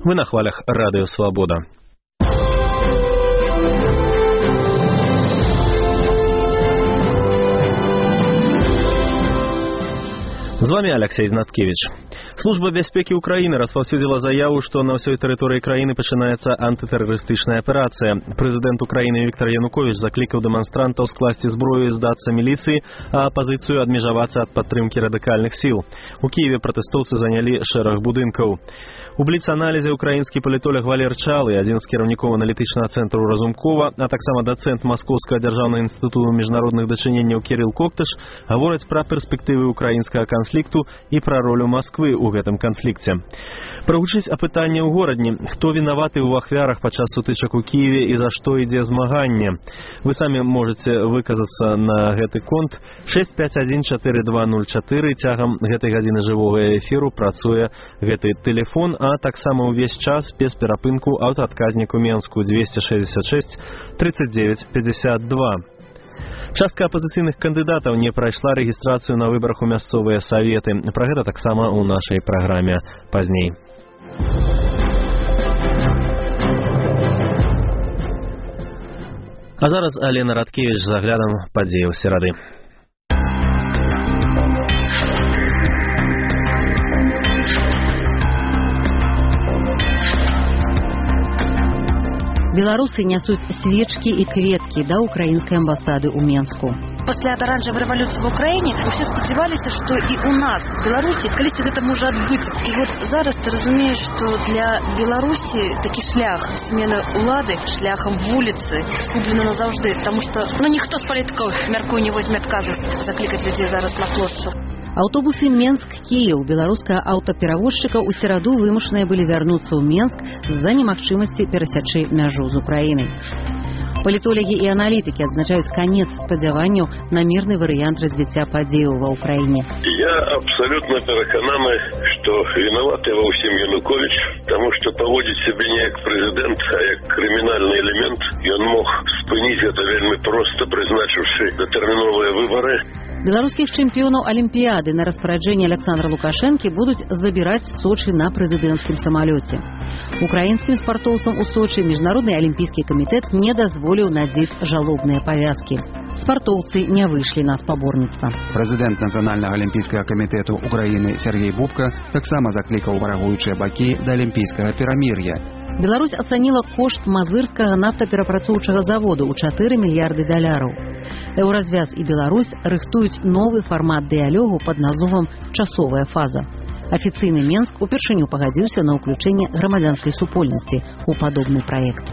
Вы на хвалях Радио Свобода. З вами Алексей Знаткевич. Служба бяспекі Украины распаўсюдзіла заяву, што на ўсёй тэрыторыі краіны пачынаецца антытэрарыстычная аперацыя. Прэзідэнт Украіны Віктор Януковіч заклікаў дэманстрантаў скласці зброю і здацца міліцыі, а апазіцыю адмежавацца ад падтрымкі радыкальных сіл. У Кіеве пратэстоўцы занялі шэраг будынкаў. У бліц-аналізе украінскі палітолог Валер Чалы, адзін з кіраўнікоў аналітычнага цэнтру Разумкова, а таксама дацэнт Маскоўскага дзяржаўнага інстытуту міжнародных дачыненняў Кірыл Коктыш гавораць пра перспектывы украінскага канфлікту і пра ролю Масквы ў гэтым канфлікце. Прагучыць апытанне ў горадні, хто вінаваты ў ахвярах падчас сутычак у Кіеве і за што ідзе змаганне. Вы самі можаце выказацца на гэты конт. 6514204 цягам гэтай гадзіны жывога эфіру працуе гэты тэлефон, а таксама ўвесь час без перапынку аўтаадказнік у Менску 266 39 52. Частка апозіцыйных кандыдатаў не прайшла рэгістрацыю на выбарах у мясцовыя саветы. Пра гэта таксама ў нашай праграме пазней. А зараз Алена Радкевіч з аглядам падзеяў серады. Беларусы нясуць свечкі і кветкі да украінскай амбасады ў Менску. Пасля аранжавай рэвалюцыі в Украіне усе спадзяваліся, што і ў нас, Беларусі, калісьці гэта можа адбыцца. І вот зараз ты разумееш, што для Беларусі такі шлях змены ўлады шляхам вуліцы згублены назаўжды, таму што ніхто з палітыкаў, мяркую, не возьме адказнасць заклікаць людзей зараз на плошчу. Аўтобусы Менск-Кіеў беларускага аўтаперавозчыка ў сераду вымушаныя былі вярнуцца ў Менск з-за немагчымасці перасячы мяжу з Украінай. Палітолагі і аналітыкі адзначаюць канец спадзяванняў на мірны варыянт развіцця падзеяў ва ўкраіне. Я абсолютно перакананы, што вінаваты ва ўсім Януковіч, таму што паводзіць сябе не як прэзідэнт, а як крымінальны элемент. Ён мог спыніць гэта вельмі проста, прызначыўшы датэрміновыя выбары. Беларускіх чэмпіёнаў Алімпіяды на распараджэнне Александра Лукашэнкі будуць забіраць з Сочы на прэзідэнцкім самалёце. Украінскім спартоўцам у Сочы Міжнародны алімпійскі камітэт не дазволіў надзець жалобныя павязкі. Спартоўцы не выйшлі на спаборніцтва. Прэзідэнт Нацыянальнага алімпійскага камітэту Украіны Сергей Бубка таксама заклікаў варагуючыя бакі да алімпійскага перамір'я. Беларусь ацаніла кошт мазырскага нафтаперапрацоўчага заводу ў $4 мільярды. Еўразвяз і Беларусь рыхтуюць новы фармат дыялогу пад назвам «Часовая фаза». Афіцыйны Менск упершыню пагадзіўся на ўключэнне грамадзянскай супольнасці ў падобны праект.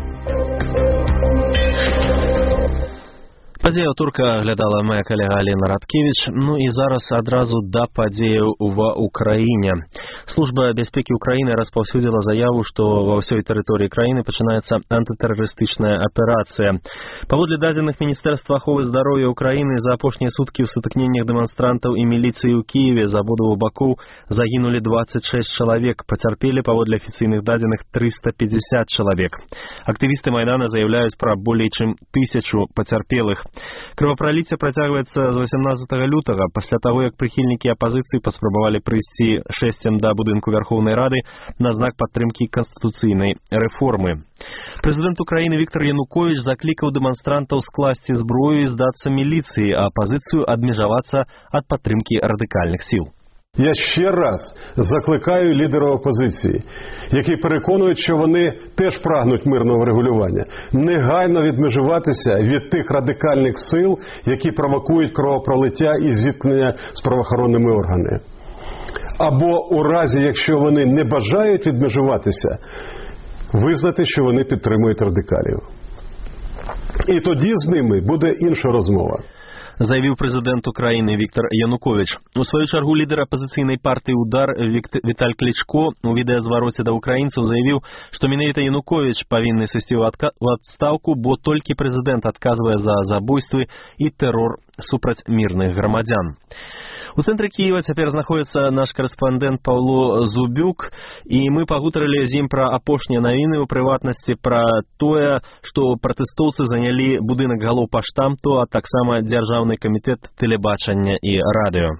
Падзею турка глядала моя калега Алена Радкевіч. Ну і зараз адразу да падзеяў ва Украіне. Служба бяспекі Украіны распаўсюдзіла заяву, што ва ўсёй тэрыторыі краіны пачынаецца антытэрарыстычная аперацыя. Паводле дадзеных Міністэрства аховы здароўя Украіны за апошнія суткі ў сутыкненнях дэманстрантаў і міліцыі ў Кіеве з абодвух бакоў загінулі 26 чалавек, пацярпелі паводле афіцыйных дадзеных 350 чалавек. Актывісты Майдана заяўляюць пра болей чым 1000 пацярпелых. Крывапраліцце працягваецца з 18 лютага, пасля таго, як прыхільнікі апазіцыі паспрабавалі прыйсці шэсцем да будынку Вярхоўнай Рады на знак падтрымкі канстытуцыйнай рэформы. Прэзідэнт Украіны Віктор Януковіч заклікаў дэманстрантаў скласці зброю і здацца міліцыі, а апазіцыю адмежавацца ад падтрымкі радыкальных сіл. Я ще раз закликаю лідерів опозиції, які переконують, що вони теж прагнуть мирного врегулювання, негайно відмежуватися від тих радикальних сил, які провокують кровопролиття і зіткнення з правоохоронними органами. Або у разі, якщо вони не бажають відмежуватися, визнати, що вони підтримують радикалів. І тоді з ними буде інша розмова. Заявіў прэзідэнт Украіны Віктор Януковіч. У сваю чаргу лідар апазіцыйнай партыі «Удар» Віталь Клічко у відэазвароце да украінцаў заявіў, што менавіта Януковіч павінны сысці ў адстаўку, бо толькі прэзідэнт адказвае за забойствы і тэрор супраць мірных грамадзян. У цэнтры Кіева цяпер знаходзіцца наш карэспандэнт Паўло Зубюк, і мы пагутарылі з ім пра апошнія навіны, у прыватнасці пра тое, што пратэстоўцы занялі будынак галоўпаштамту, а таксама Дзяржаўны камітэт тэлебачання і радыё.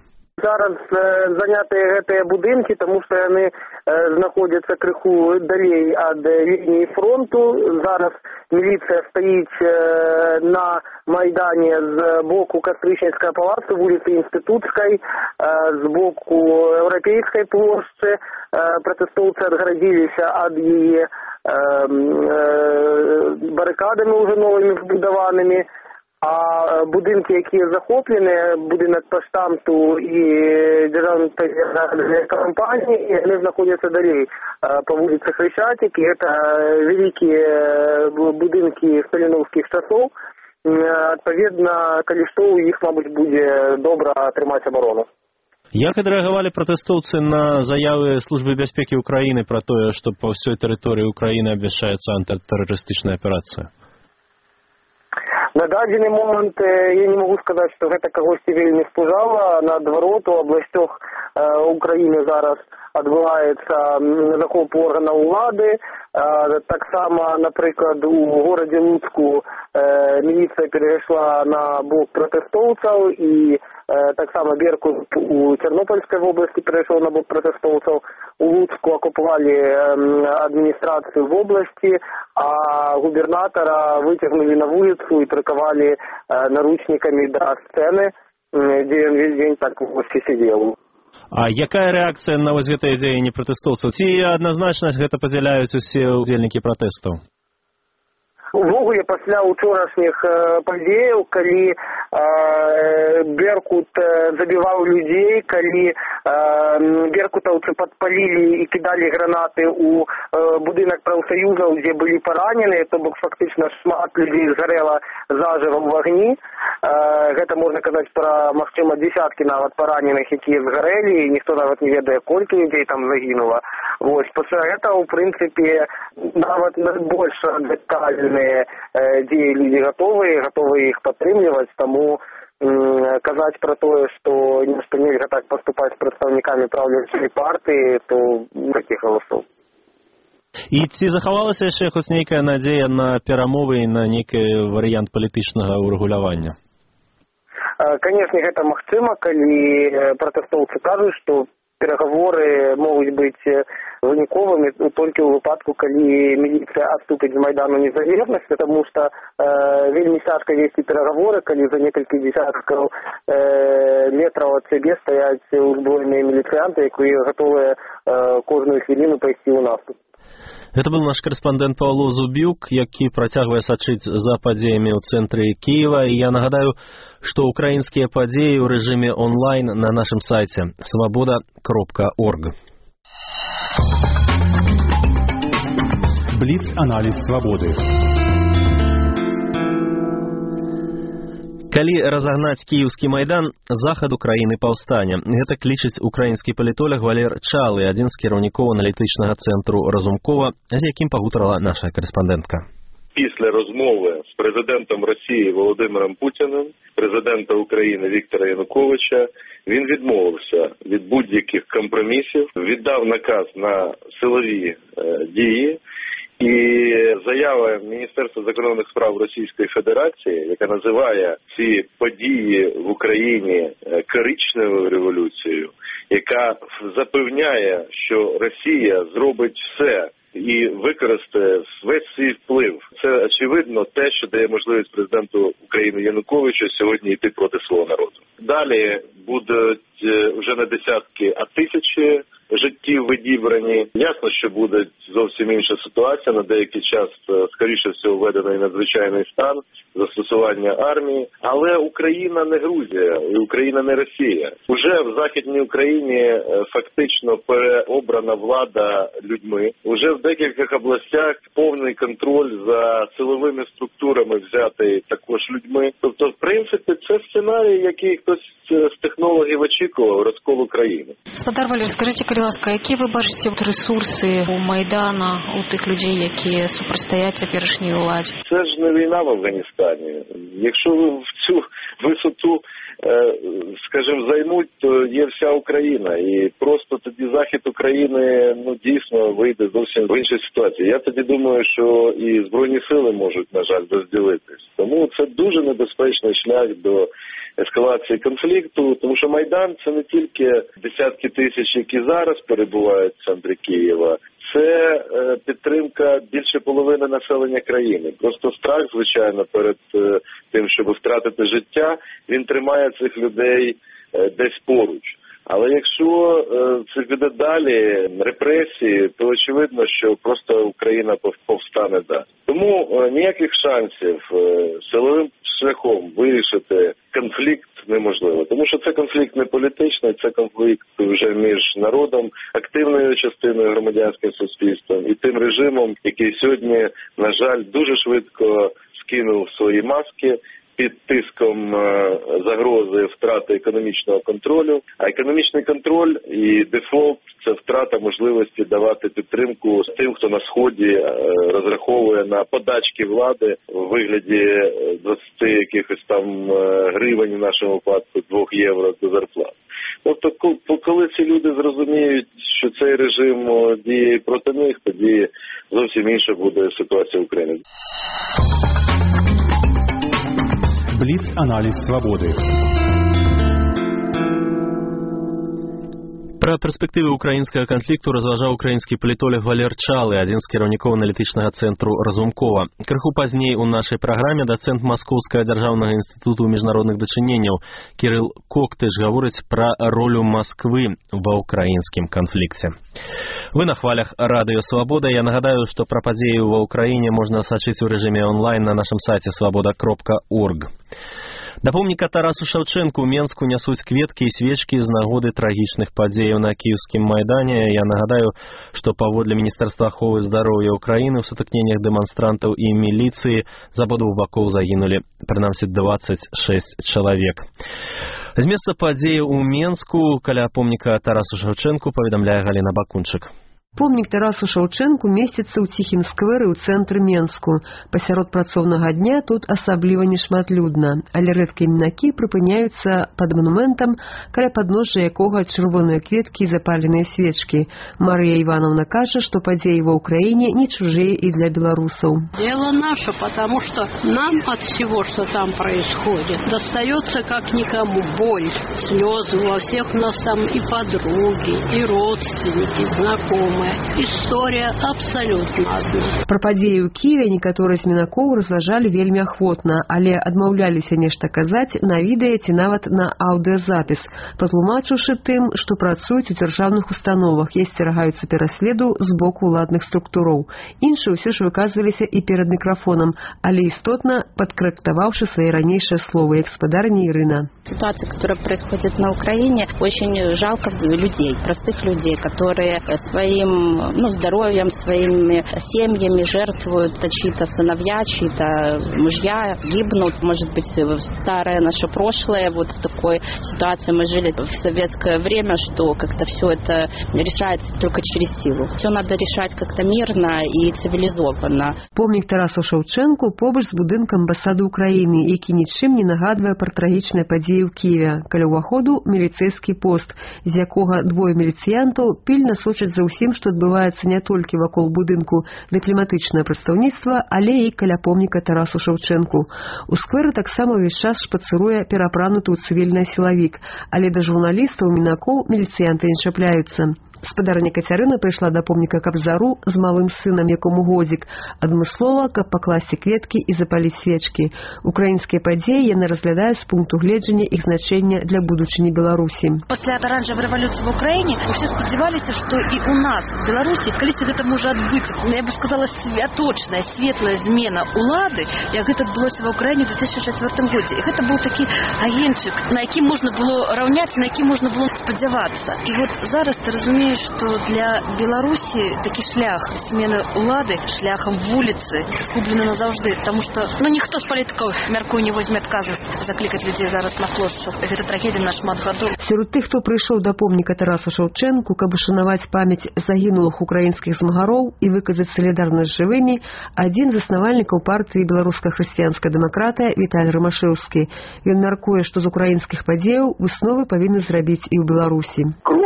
зараз заняты гэтыя будынкі, таму што яны знаходзяцца крыху далей ад лініі фронту. Зараз міліцыя стаіць на майдане з боку Кастрычніцкага палацу, вуліцы Інстытуцкай, з боку Еўрапейскай плошчы. Пратэстоўцы адгарадзіліся ад яе барыкадамі ўжо новымі збудаванымі. А будынкі, якія захоплены, будынак паштамту і дзяржаўнай кампаніі, яны знаходзяцца далей па вуліцы Хрещатик, і гэта вялікія будынкі сталіноўскіх часоў. Адпаведна, калі што, у іх, мабыць, будзе добра атрымаць абарону. Як адрэагавалі пратэстоўцы на заявы Службы бяспекі Украіны пра тое, што па ўсёй тэрыторыі Украіны абвяшчаецца антытэрарыстычная аперацыя? На дадзены момант я не могу сказаць, што гэта кагосьці вельмі спужала. Наадварот, у абласцях Украіны зараз адбываецца захоп органаў улады. Таксама, напрыклад, у горадзе Луцку міліцыя перайшла на бок пратэстоўцаў, і таксама Беркут у Тернопольскай вобласці перайшоў на бок пратэстоўцаў. У Луцку акупавалі адміністрацыю вобласці, а губернатара выцягнулі на вуліцу і прыкавалі наручнікамі да сцэны, дзе ён весь дзень так вось сидзеў. А якая рэакцыя на вось гэтыя дзеянні пратэстоўцаў? Ці адназначна гэта падзяляюць усе удзельнікі пратэстаў? Увогуле, пасля ўчорашніх падзеяў, калі Беркут забіваў людзей, калі беркутаўцы падпалілі і кідалі гранаты ў будынак прафсаюзаў, дзе былі паранены, то бок фактычна шмат людзей згарэла зажыва ў агні. Гэта можна казаць пра, магчыма, дзесяткі нават параненых, якія згарэлі, і ніхто нават не ведае, колькі людзей там загінула. Вось, пасля гэтага, у прынцыпе, нават больш радыкальныя дзеі людзі гатовыя іх падтрымліваць, таму казаць пра тое, што нельга так паступаць з прадстаўнікамі праўлячай партыі, то такіх галасоў. І ці захавалася яшчэ хоць нейкая надзея на перамовы і на нейкі варыянт палітычнага ўрэгулявання? Канешне, гэта магчыма, калі пратэстоўцы кажуць, што перагаворы могуць быць выніковымі толькі ў выпадку, калі міліцыя адступіць з майдану незалежнасці, таму што вельмі цяжка весці перагаворы, калі за некалькі дзесяткаў метраў ад сябе стаяць узброеныя міліцыянты, якія гатовыя кожную хвіліну пайсці ў наступ. Гэта быў наш корэспандэнт Паўло Зубюк, які працягвае сачыць за падзеямі ў цэнтры Кіева. І я нагадаю, што украінскія падзеі ў рэжыме онлайн на нашым сайце свабода.орг. Бліц-аналіз свабоды. Калі разагнаць кіеўскі майдан, захад Украіны паўстане. Гэта лічыць украінскі палітолог Валер Чалы, адзін з кіраўнікоў аналітычнага цэнтру Разумкова, з якім пагутарала наша корэспандэнтка. Після розмови з президентом Росії Володимиром Путіним, президента України Віктора Януковича, він відмовився від будь-яких компромісів, віддав наказ на силові дії. І заява Міністерства закордонних справ Російської Федерації, яка називає ці події в Україні коричневою революцією, яка запевняє, що Росія зробить все і використає весь свій вплив. Це, очевидно, те, що дає можливість президенту України Януковичу сьогодні йти проти свого народу. Далі будуть вже не десятки, а тисячі життів відібрані. Ясно, що буде зовсім інша ситуація. На деякий час, скоріше всього, введений надзвичайний стан, застосування армії. Але Україна не Грузія, і Україна не Росія. Уже в Західній Україні фактично переобрана влада людьми. Уже в декількох областях повний контроль за силовими структурами взятий також людьми. Тобто, в принципі, це сценарій, який хтось з технологів очікував, розкол України. Господар Валер, скажіть, будь ласка, які ви бачите ресурси у Майдана, у тих людей, які супростоять теперішній владі? Це ж не війна в Афганістані. Якщо ви в цю висоту, скажімо, займуть, то є вся Україна. І просто тоді захід України, дійсно вийде зовсім в іншій ситуації. Я тоді думаю, що і Збройні сили можуть, на жаль, розділитись. Тому це дуже небезпечний шлях до ескалації конфлікту, тому що Майдан – це не тільки десятки тисяч, які зараз перебувають в центрі Києва, це підтримка більше половини населення країни. Просто страх, звичайно, перед тим, щоб втратити життя, він тримає цих людей десь поруч. Але якщо це піде далі, репресії, то очевидно, що просто Україна повстане далі. Тому ніяких шансів силовим шляхом вирішити конфлікт неможливо. Тому що це конфлікт не політичний, це конфлікт вже між народом, активною частиною громадянським суспільством і тим режимом, який сьогодні, на жаль, дуже швидко скинув свої маски під тиском загрози втрати економічного контролю. А економічний контроль і дефолт – це втрата можливості давати підтримку тим, хто на Сході розраховує на подачки влади у вигляді 20 якихось там гривень, в нашому випадку 2 євро до зарплат. Тобто, коли ці люди зрозуміють, що цей режим діє проти них, тоді зовсім інша буде ситуація в Україні. Бліц-аналіз свободи. Пра перспектывы украінскага канфлікту разважаў украінскі палітолог Валер Чалы, адзін з кіраўнікоў аналітычнага цэнтру Разумкова. Крыху пазней у нашай праграме дацэнт Маскоўскага дзяржаўнага інстытуту міжнародных дачыненняў Кірыл Коктыш гаворыць пра ролю Масквы ва ўкраінскім канфлікце. Вы на хвалях Радыё Свабода. Я нагадаю, што пра падзеі ва ўкраіне можна сачыць у рэжыме онлайн на нашым сайце свабода.орг. Да помніка Тарасу Шаўчэнку ў Менску нясуць кветкі і свечкі з нагоды трагічных падзеяў на кіеўскім майдане. Я нагадаю, што паводле Міністэрства аховы здароўя Украіны ў сутыкненнях дэманстрантаў і міліцыі з абодвух бакоў загінулі прынамсі 26 чалавек. З месца падзеяў у Менску каля помніка Тарасу Шаўчэнку паведамляе Галіна Бакунчык. Помнік Тарасу Шаўчэнку месціцца ў ціхім скверы ў цэнтры Менску. Пасярод працоўнага дня тут асабліва нешматлюдна, але рэдкія мінакі прыпыняюцца пад манументам, каля падножжа якога чырвоныя кветкі і запаленыя свечкі. Марыя Івановна кажа, што падзеі ва ўкраіне не чужыя і для беларусаў. Дело наше, потому что нам от всего, что там происходит, достается как никому боль, слезы. Во всех у нас там и подруги, и родственники, и знакомые. История абсолютно одна. Пра падзеі ў Кіеве некаторыя з мінакоў разважалі вельмі ахвотна, але адмаўляліся нешта казаць на відэа ці нават на аўдыёзапіс, патлумачыўшы тым, што працуюць у дзяржаўных установах і асцерагаюцца пераследу з боку ўладных структураў. Іншыя ўсё ж выказваліся і перад мікрафонам, але істотна падкарэктаваўшы свае ранейшыя словы, як спадарня Ірына. Ситуация, которая происходит на Украине, очень жалко людей, простых людей, которые своим здоровьем, своими семьями жертвуют, чьи-то сыновья, чьи-то мужья гибнут. Может быть, старое наше прошлое, вот в такой ситуации мы жили в советское время, что как-то все это решается только через силу. Все надо решать как-то мирно и цивилизованно. Помнік Тарасу Шаўчэнку побач з будынкам амбасады Украіны, які нічым не нагадвае пра трагічныя падзеі ў Кіеве. Каля ўваходу міліцэйскі пост, з якога двое міліцыянтаў пільна сочаць за ўсім, што адбываецца не толькі вакол будынку дыпламатычнае прадстаўніцтва, але і каля помніка Тарасу Шаўчэнку. У скверы таксама ўвесь час шпацыруе пераапрануты ў цывільны сілавік, але да журналістаў мінакоў міліцыянты не чапляюцца. Спадарня Кацярына прыйшла да помніка Кабзару з малым сынам, якому годзік, адмыслова, каб пакласці кветкі і запаліць свечкі. Украінскія падзеі яна разглядае з пункту гледжання іх значэння для будучыні Беларусі. Пасля аранжавай рэвалюцыі в Украіне усе спадзяваліся, што і ў нас, в Беларусі, калісьці гэта можа адбыцца. Я бы сказала, святочная, светлая змена улады, як гэта адбылося в Украіне ў 2004 годзе. І гэта быў такі агеньчык, на якім можна было раўняцца, на якім можна было спадзявацца. І вот зараз ты разумееш, что для Беларуси такі шлях смены улады шляхам вуліцы згублены назаўжды, потому что ніхто з палітыкаў, мяркую, не возьме адказнасць заклікаць людзей зараз на хлопцаў. Гэта трагедія на шмат гадоў. Сярод тых, хто прыйшоў да помніка Тараса Шаўчэнку, каб ушанаваць памяць загінулых украінскіх змагароў і выказаць салідарнасць з жывымі, адзін з заснавальнікаў партыі беларуска-хрысціянская дэмакратыя Віталь Рымашэўскі. Ён мяркуе, што з украінскіх падзеяў высновы павінны зрабіць і ў Беларусі.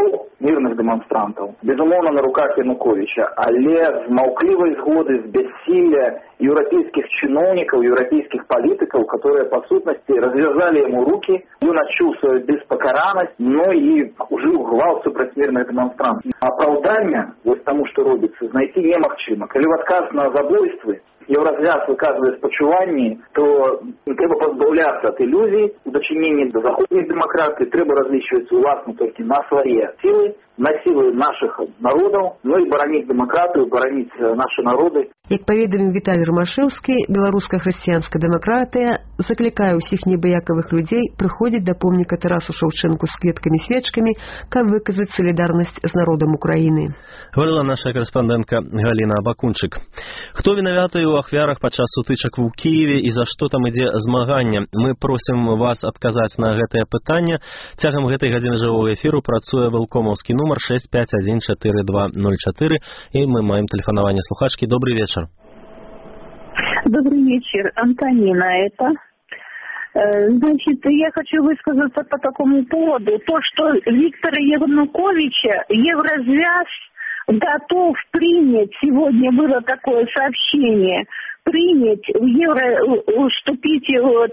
мирных демонстрантов, безумовно, на руках Януковича, але з маўклівай згоды, з бессилия европейских чиновников, европейских политиков, которые, по сутности, развязали ему руки, он отчул свою беспокаранность, но и ужил гвалт супраць мирных демонстрантов. Оправдания вот тому, что робится, знайти немагчыма. Калі в отказ на забойствы Евразвяз выказывает спачуванні, то трэба позбавляться от иллюзий у дачынення до заходних демократий, трэба различивать уласну только на свои силы, на силы наших народов, ну и боронить демократию, боронить наши народы. Як паведаміў Віталій Ромашэўскі, беларуска-хрысціянская дэмакратыя заклікае ўсіх небыякавых людзей прыходзіць да помніка Тарасу Шаўчэнку з кветкамі-свечкамі, каб выказаць салідарнасць з народам Украіны. Говорила наша корреспондентка Галина Абакунчик. Хто вінаваты ў ахвярах падчас сутычак у Киеве і за што там ідзе змагання? Мы просім вас адказаць на гэтае пытанне. Цягам гэтай гадзіны жывога эфіру працуе вэлкомаўскі нумар 6514204 і мы маем тэлефанаванне слухачкі. Добрый вечер. Добрый вечер, Антонина это. Значит, я хочу высказаться по такому поводу. То, что Виктора Януковича Евразвяз готов принять, сегодня было такое сообщение, принять вступить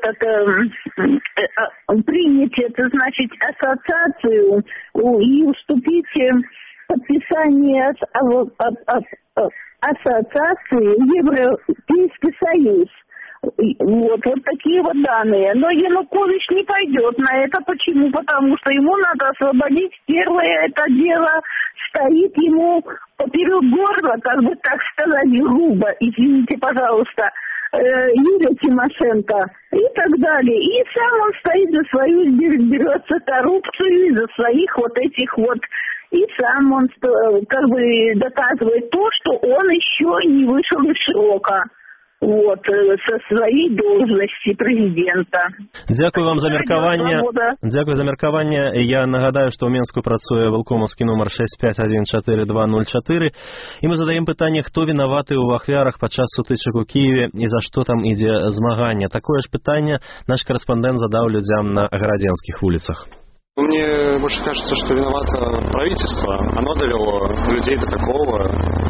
принять это значит ассоциацию и вступить подписание ассоциации в Европейский Союз. Вот такие вот данные. Но Янукович не пойдет на это. Почему? Потому что ему надо освободить первое это дело, стоит ему поперек горла, как бы так сказать грубо, извините, пожалуйста, Юлия Тимошенко и так далее. И сам он стоит за свою, берется коррупцию, за своих вот этих вот. И сам он как бы доказывает то, что он еще не вышел из срока. Вот, со своей должности президента. Дякую вам за меркаванне. Дякую за меркаванне. Я нагадаю, што ў Менску працуе вэлкомаўскі нумар 6514204. І мы задаем пытанне, хто вінаваты ў ахвярах падчас сутычак у Киеве і за што там ідзе змаганне. Такое ж пытанне наш корреспондент задаў людзям на гарадзенскіх вуліцах. Мне больше кажется, что виновато правительство. Оно довело людей до такого.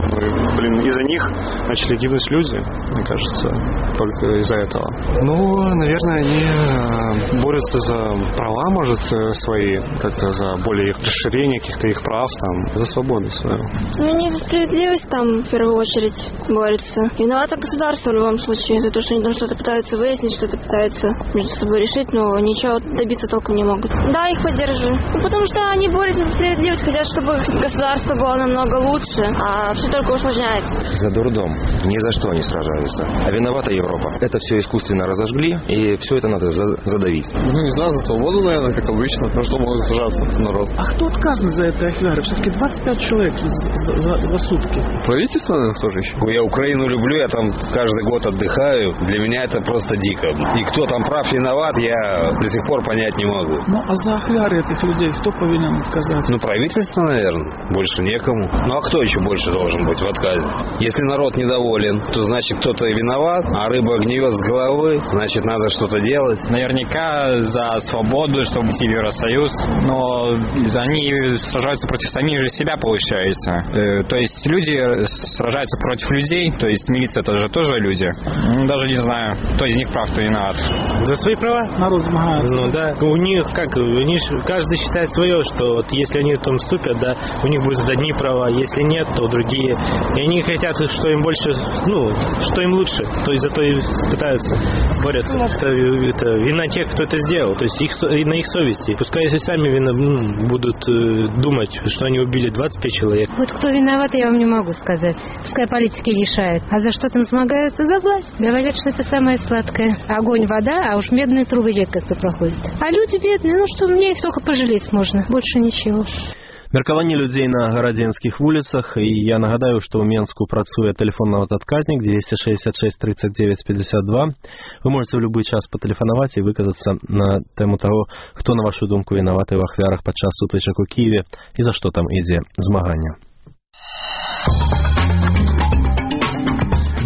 Из-за них начали гибнуть люди, мне кажется, только из-за этого. Ну, наверное, они борются за права, может, свои, как-то за более их расширение каких-то их прав, там, за свободу свою. Ну, не за справедливость там, в первую очередь, борются. Виновато государство в любом случае, за то, что они там что-то пытаются выяснить, что-то пытаются между собой решить, но ничего добиться толком не могут. Да, их поддерживаю. Ну, потому что они борются за справедливость, хотят, чтобы государство было намного лучше, а все только усложняется. За дурдом. Ни за что они сражаются. А виновата Европа. Это все искусственно разожгли, и все это надо задавить. Ну, не знаю, за свободу, наверное, как обычно. На что могут сражаться народ? А кто отказан за этой ахвяры? Все-таки 25 человек за сутки. Правительство, наверное, тоже еще. Я Украину люблю, я там каждый год отдыхаю. Для меня это просто дико. И кто там прав, виноват, я до сих пор понять не могу. Ну, а за ахвяры этих людей кто повинен отказать? Ну, правительство, наверное. Больше некому. Ну, а кто еще больше должен быть в отказе? Если народ недоволен, то значит кто-то и виноват, а рыба гниет с головы, значит надо что-то делать. Наверняка за свободу, чтобы идти в Евросоюз, но они сражаются против самих же себя, получается. То есть люди сражаются против людей, то есть милиция это же тоже люди. Даже не знаю, кто из них прав, кто виноват. За свои права народ змагается. Ну да, у них как, каждый считает свое, что вот если они там вступят, да, у них будут одни права, если нет, то другие. И они хотят, что им больше, ну, что им лучше, то есть зато и пытаются борются. Это вина тех, кто это сделал, то есть на их совести. Пускай если сами будут думать, что они убили 25 человек. Вот кто виноват, я вам не могу сказать. Пускай политики решают. А за что там змагаются? За власть. Говорят, что это самое сладкое. Огонь, вода, а уж медные трубы редко кто проходит. А люди бедные, ну что, мне их только пожалеть можно. Больше ничего. Меркаванне людзей на гарадзенскіх вуліцах, і я нагадаю, што ў Менску працуе тэлефонны адказнік 266 39 52. Вы можете ў любы час патэлефанаваць і выказацца на тэму таго, хто, на вашу думку, вінаваты ў ахвярах падчас сутычак у Киеве і за што там ідзе змаганне.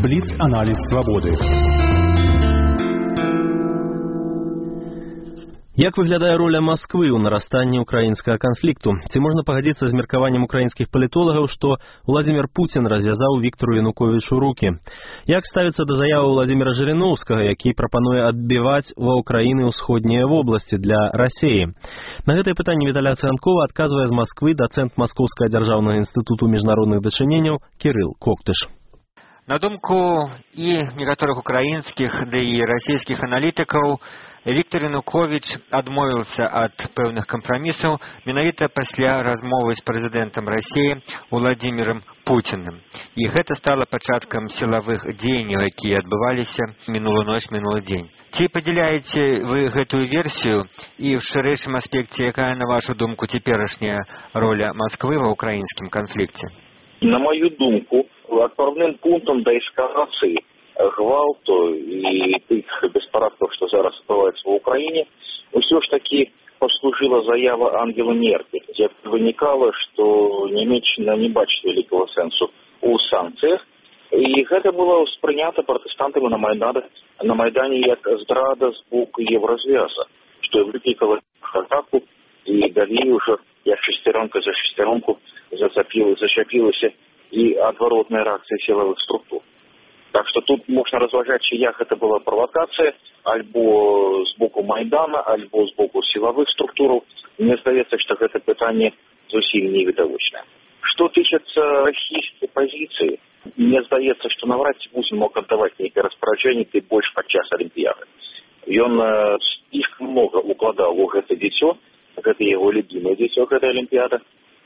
Бліц-аналіз свабоды. Як выглядае роля Масквы ў нарастанні ўкраінскага канфлікту? Ці можна пагадзіцца з меркаваннем украінскіх палітолагаў, што Владзімір Пуцін развязаў Віктору Януковічу рукі? Як ставіцца да заявы Владзіміра Жырыноўскага, які прапануе адбіваць ва ўкраіны ўсходнія вобласці для Расіі? На гэтае пытанне Віталя Цыганкова адказвае з Масквы дацэнт Маскоўскага дзяржаўнага інстытуту міжнародных дачыненняў Кірыл Коктыш. На думку і некаторых украінскіх, ды і расійскіх аналітыкаў, Віктор Януковіч адмовіўся ад пэўных кампрамісаў менавіта пасля размовы з прэзідэнтам Расіі Владзімірам Пуціным. І гэта стала пачаткам сілавых дзеянняў, якія адбываліся мінулую ноч, мінулы дзень. Ці падзяляеце вы гэтую версію і ў шырэйшым аспекце, якая, на вашу думку, цяперашняя роля Масквы ва ўкраінскім канфлікце? На мою думку, отправным пунктом до эскалации гвалту и тых беспарадков, что зараз адбываецца в Украине, все ж таки послужила заява Ангелы Меркель, где вынікала, что Німеччина не бачит великого сенсу у санкциях, и это было сприйнято протестантами на Майдане як здрада з боку Єврозв'яза, что викликало атаку и далі уже як шестеренка за шестеренку зачапілася і адваротная реакція силовых структур. Так что тут можна розважати, чи як це була провокація, або з боку Майдана, або з боку силових структур. Мне здається, що це питання зовсім невідовочне. Що тичиться російської позиції, мне здається, що навряд чи Путін мог віддавати ніякі розпорядження тим більше під час Олімпіади. Він слишком много укладав у це дитё, это его любимое дитё, это Олимпиада.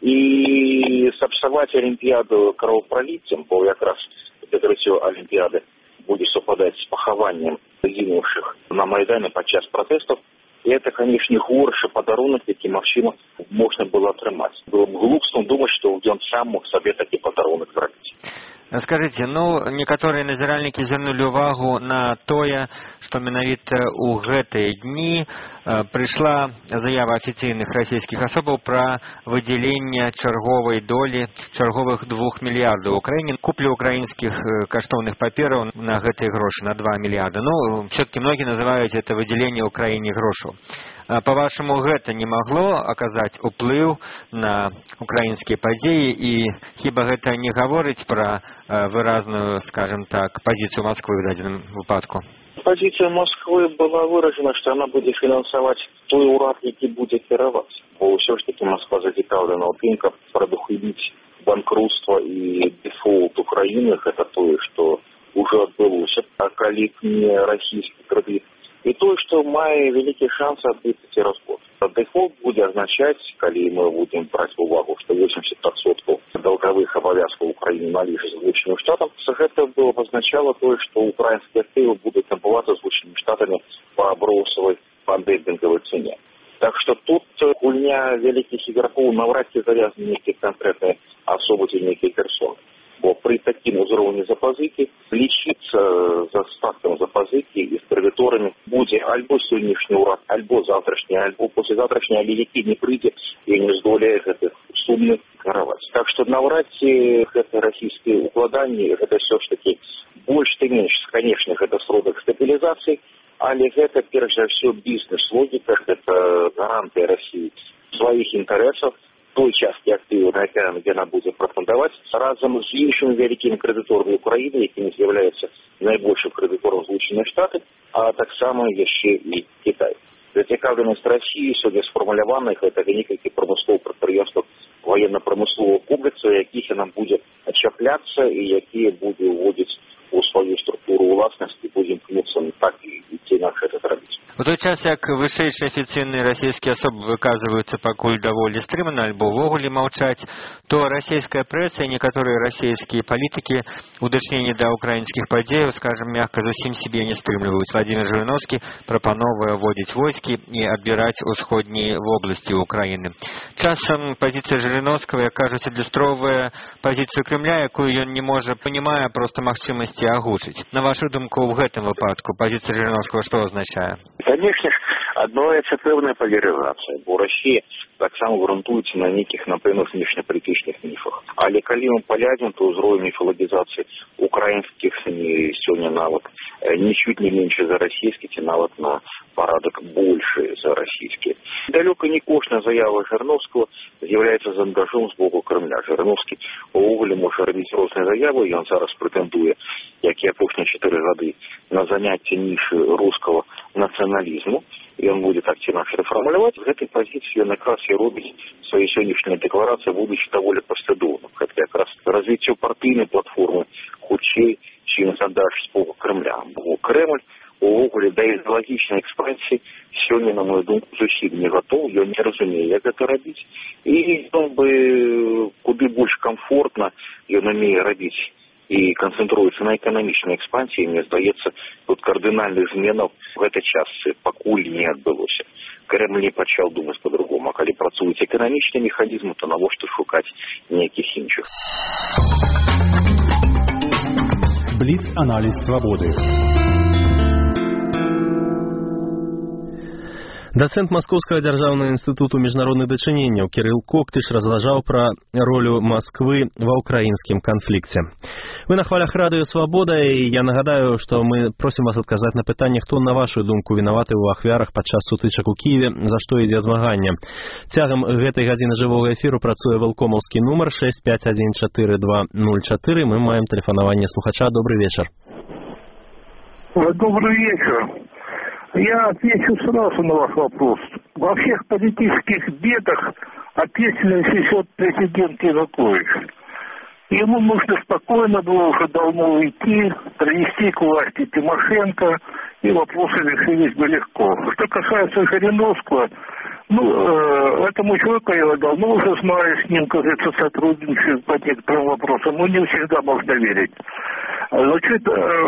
И сопсовать Олимпиаду кровопролитием, бо якраз закрытие Олимпиады будет совпадать с похованием загинувших на Майдане подчас протестов, и это, конечно, горший подарунок, який Максиму можно было отрымать. Было бы глупством думать, что он сам мог себе такой подарунок зробить. Скажите, некоторые назиральники звернули увагу на тое, что менавіта ў гэтыя дні прыйшла заява афіцыйных расійскіх асобаў пра выдзяленне чарговай долі чарговых 2 мільярдаў Украіне, куплю украінскіх каштоўных папераў на гэтыя грошы, на 2 мільярда. Все-таки многие называюць это выдзяленне Украіне грошаў. По-вашаму, гэта не магло аказаць уплыў на украінскія падзеі, і хіба гэта не гаворыць пра выразную, скажем так, позицию Москвы в дадзеным выпадку? Позиция Москвы была выражена, что она будет финансовать той урад, який буде кіраваць. Бо все ж таки Москва зацікаўлена ў тым, каб прадухіліць банкрутство и дефолт Украины. Это то, что уже отбылося, а калі не российский кредит. И то, что мае великий шанс отбыться эти расходы. Дефолт будет означать, калі мы будем брать в увагу, что 80% долговых обовязков Украины належит Соединенным Штатам, это было бы означало то, что украинские активы будут набываться Соединенными Штатами по бросовой, по демпинговой цене. Так что тут гульня великих игроков навряд ли завязаны некие конкретные особы или некие персоны. Бо при таким узроўні запазыкі лічыцца за статкам запазыкі і з крэдыторамі будзе альбо сённяшні ўрад, альбо завтрашні, альбо послезавтрашні, але які не прыйдзе і не здолее гэтых сумы кіраваць. Так што наўрад ці гэта расійскія укладанні, гэта все ж таки больш ты менш, конечно, гэта сродак стабілізацыі, але гэта перш за ўсё бізнес-логіка, гэта гарантыя Расіі сваіх інтарэсаў, той часткі актыву, на якой она будет претендовать, разом с іншими великими кредиторами України, якими з'являються найбільшим кредитором Сполучені Штати, а так само ще і Китай. Зацікавленість Росії сьогодні сформульована, це некілька промислових підприємств воєнно-промислового комплексу, яких вона буде чіплятися і які буде вводити у свою структуру власності, будем кнуться так і йти на це робити. У той час, як вышэйшыя афіцыйныя расійскія асобы выказваюцца пакуль даволі стрымана альбо ўвогуле маўчаць, то расійская прэса і некаторыя расійскія палітыкі у дачыненні да украінскіх падзеяў, скажем мягка, зусім себе не стрымліваюць. Владзімір Жырыноўскі прапановвае вводзіць войскі і адбіраць усходнія вобласці Украіны. Часам пазіцыя Жырыноўскага, як кажуць, адлюстроўвае пазіцыю Кремля, якую ён не можа, панімае проста магчымасці агучыць. На вашу думку, ў гэтым выпадку пазіцыя Жырыноўскага што азначае? Конечно, адбываецца пэўная палярызацыя, бо Расія таксама грунтуецца на нейкіх, напэўна, знешнепалітычных міфах. Але калі мы паглядзім, то ўзровень міфалагізацыі украінскіх СМІ сёння нават нічуть не менш за расійскі, ці нават на парадак больше за российские. Далеко не кожная заява Жирновского з'являецца заангажом з боку Кремля. Жирновский увогуле може робити різні заяви, і він зараз претендує, як і апошні 4 роки, на заняття ніші русского націоналізму. И он будет активно это формулировать. В этой позиции он как раз и робить свои сегодняшние декларации, будучи довольно последовным. Хотя как раз развитие партийной платформы худшей, чем задач с боку Кремля. Бо Кремль увогуле до идеологичной экспансии сегодня, на мою думку, зусім не готов, я не разумею, як это робить. И он бы куда больше комфортно, он умеет робить и концентруется на экономичной экспансии, мне здаецца, тут кардынальных зменаў в этой части пакуль не адбылося. Кремль не пачаў думаць по-другому, а калі працуюць эканамічныя механізмы, то навошта шукаць нейкіх іншых. Бліц-аналіз свабоды. Дацэнт Маскоўскага дзяржаўнага інстытуту міжнародных дачыненняў Кірыл Коктыш разважаў пра ролю Масквы ва ўкраінскім канфлікце. Вы на хвалях радыё «Свабода», і я нагадаю, што мы просім вас адказаць на пытанне, хто, на вашу думку, вінаваты ў ахвярах падчас сутычак у Кіеве, за што ідзе змаганне. Цягам гэтай гадзіны жывога эфіру працуе вэлкомаўскі нумар 6514204. Мы маем тэлефанаванне слухача. Добрый вечар. Добрый вечер. Я отвечу сразу на ваш вопрос. Во всех политических бедах ответственность несет президент Янукович. Ему нужно спокойно было уже давно уйти, привести к власти Тимошенко, и вопросы решились бы легко. Что касается Жириновского, этому человеку я давно уже знаю, с ним, кажется, сотрудничаю по некоторым вопросам, но не всегда можно верить. Значит,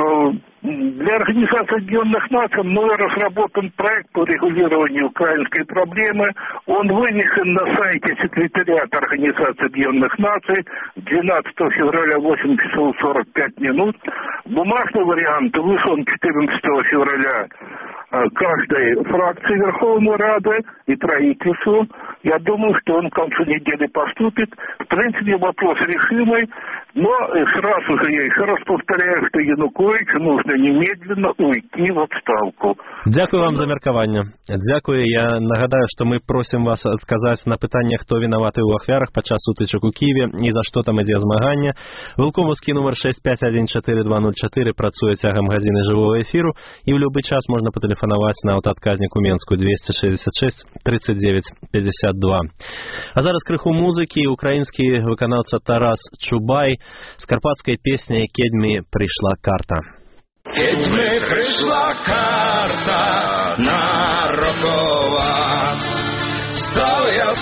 для Организации Объединенных Наций мной разработан проект по регулированию украинской проблемы. Он вынесен на сайте секретариата Организации Объединенных Наций 12 февраля 8 часов 45 минут. Бумажный вариант выслан 14 февраля каждой фракции Верховной Рады и правительству. Я думаю, что он к концу недели поступит. В принципе, вопрос решимый, но сразу же я еще раз повторяю, что Януковичу нужно немедленно уйти в отставку. Дзякую вам за меркаванне. Дзякую. Я нагадаю, што мы просім вас адказаць на пытанне, хто вінаваты ў ахвярах падчас сутычак у Кіеве і за што там ідзе змаганне. Вэлкомаўскі нумар 6514204 працуе цягам гадзіны жывога эфіру, і ў любы час можна патэлефанаваць на аўтаадказніку Менску 266 39 52. А зараз крыху музыкі. Украінскі выканаўца Тарас Чубай з карпатскай песняй «Кедьмі прийшла карта». Кедьмі прийшла карта на роковас, став я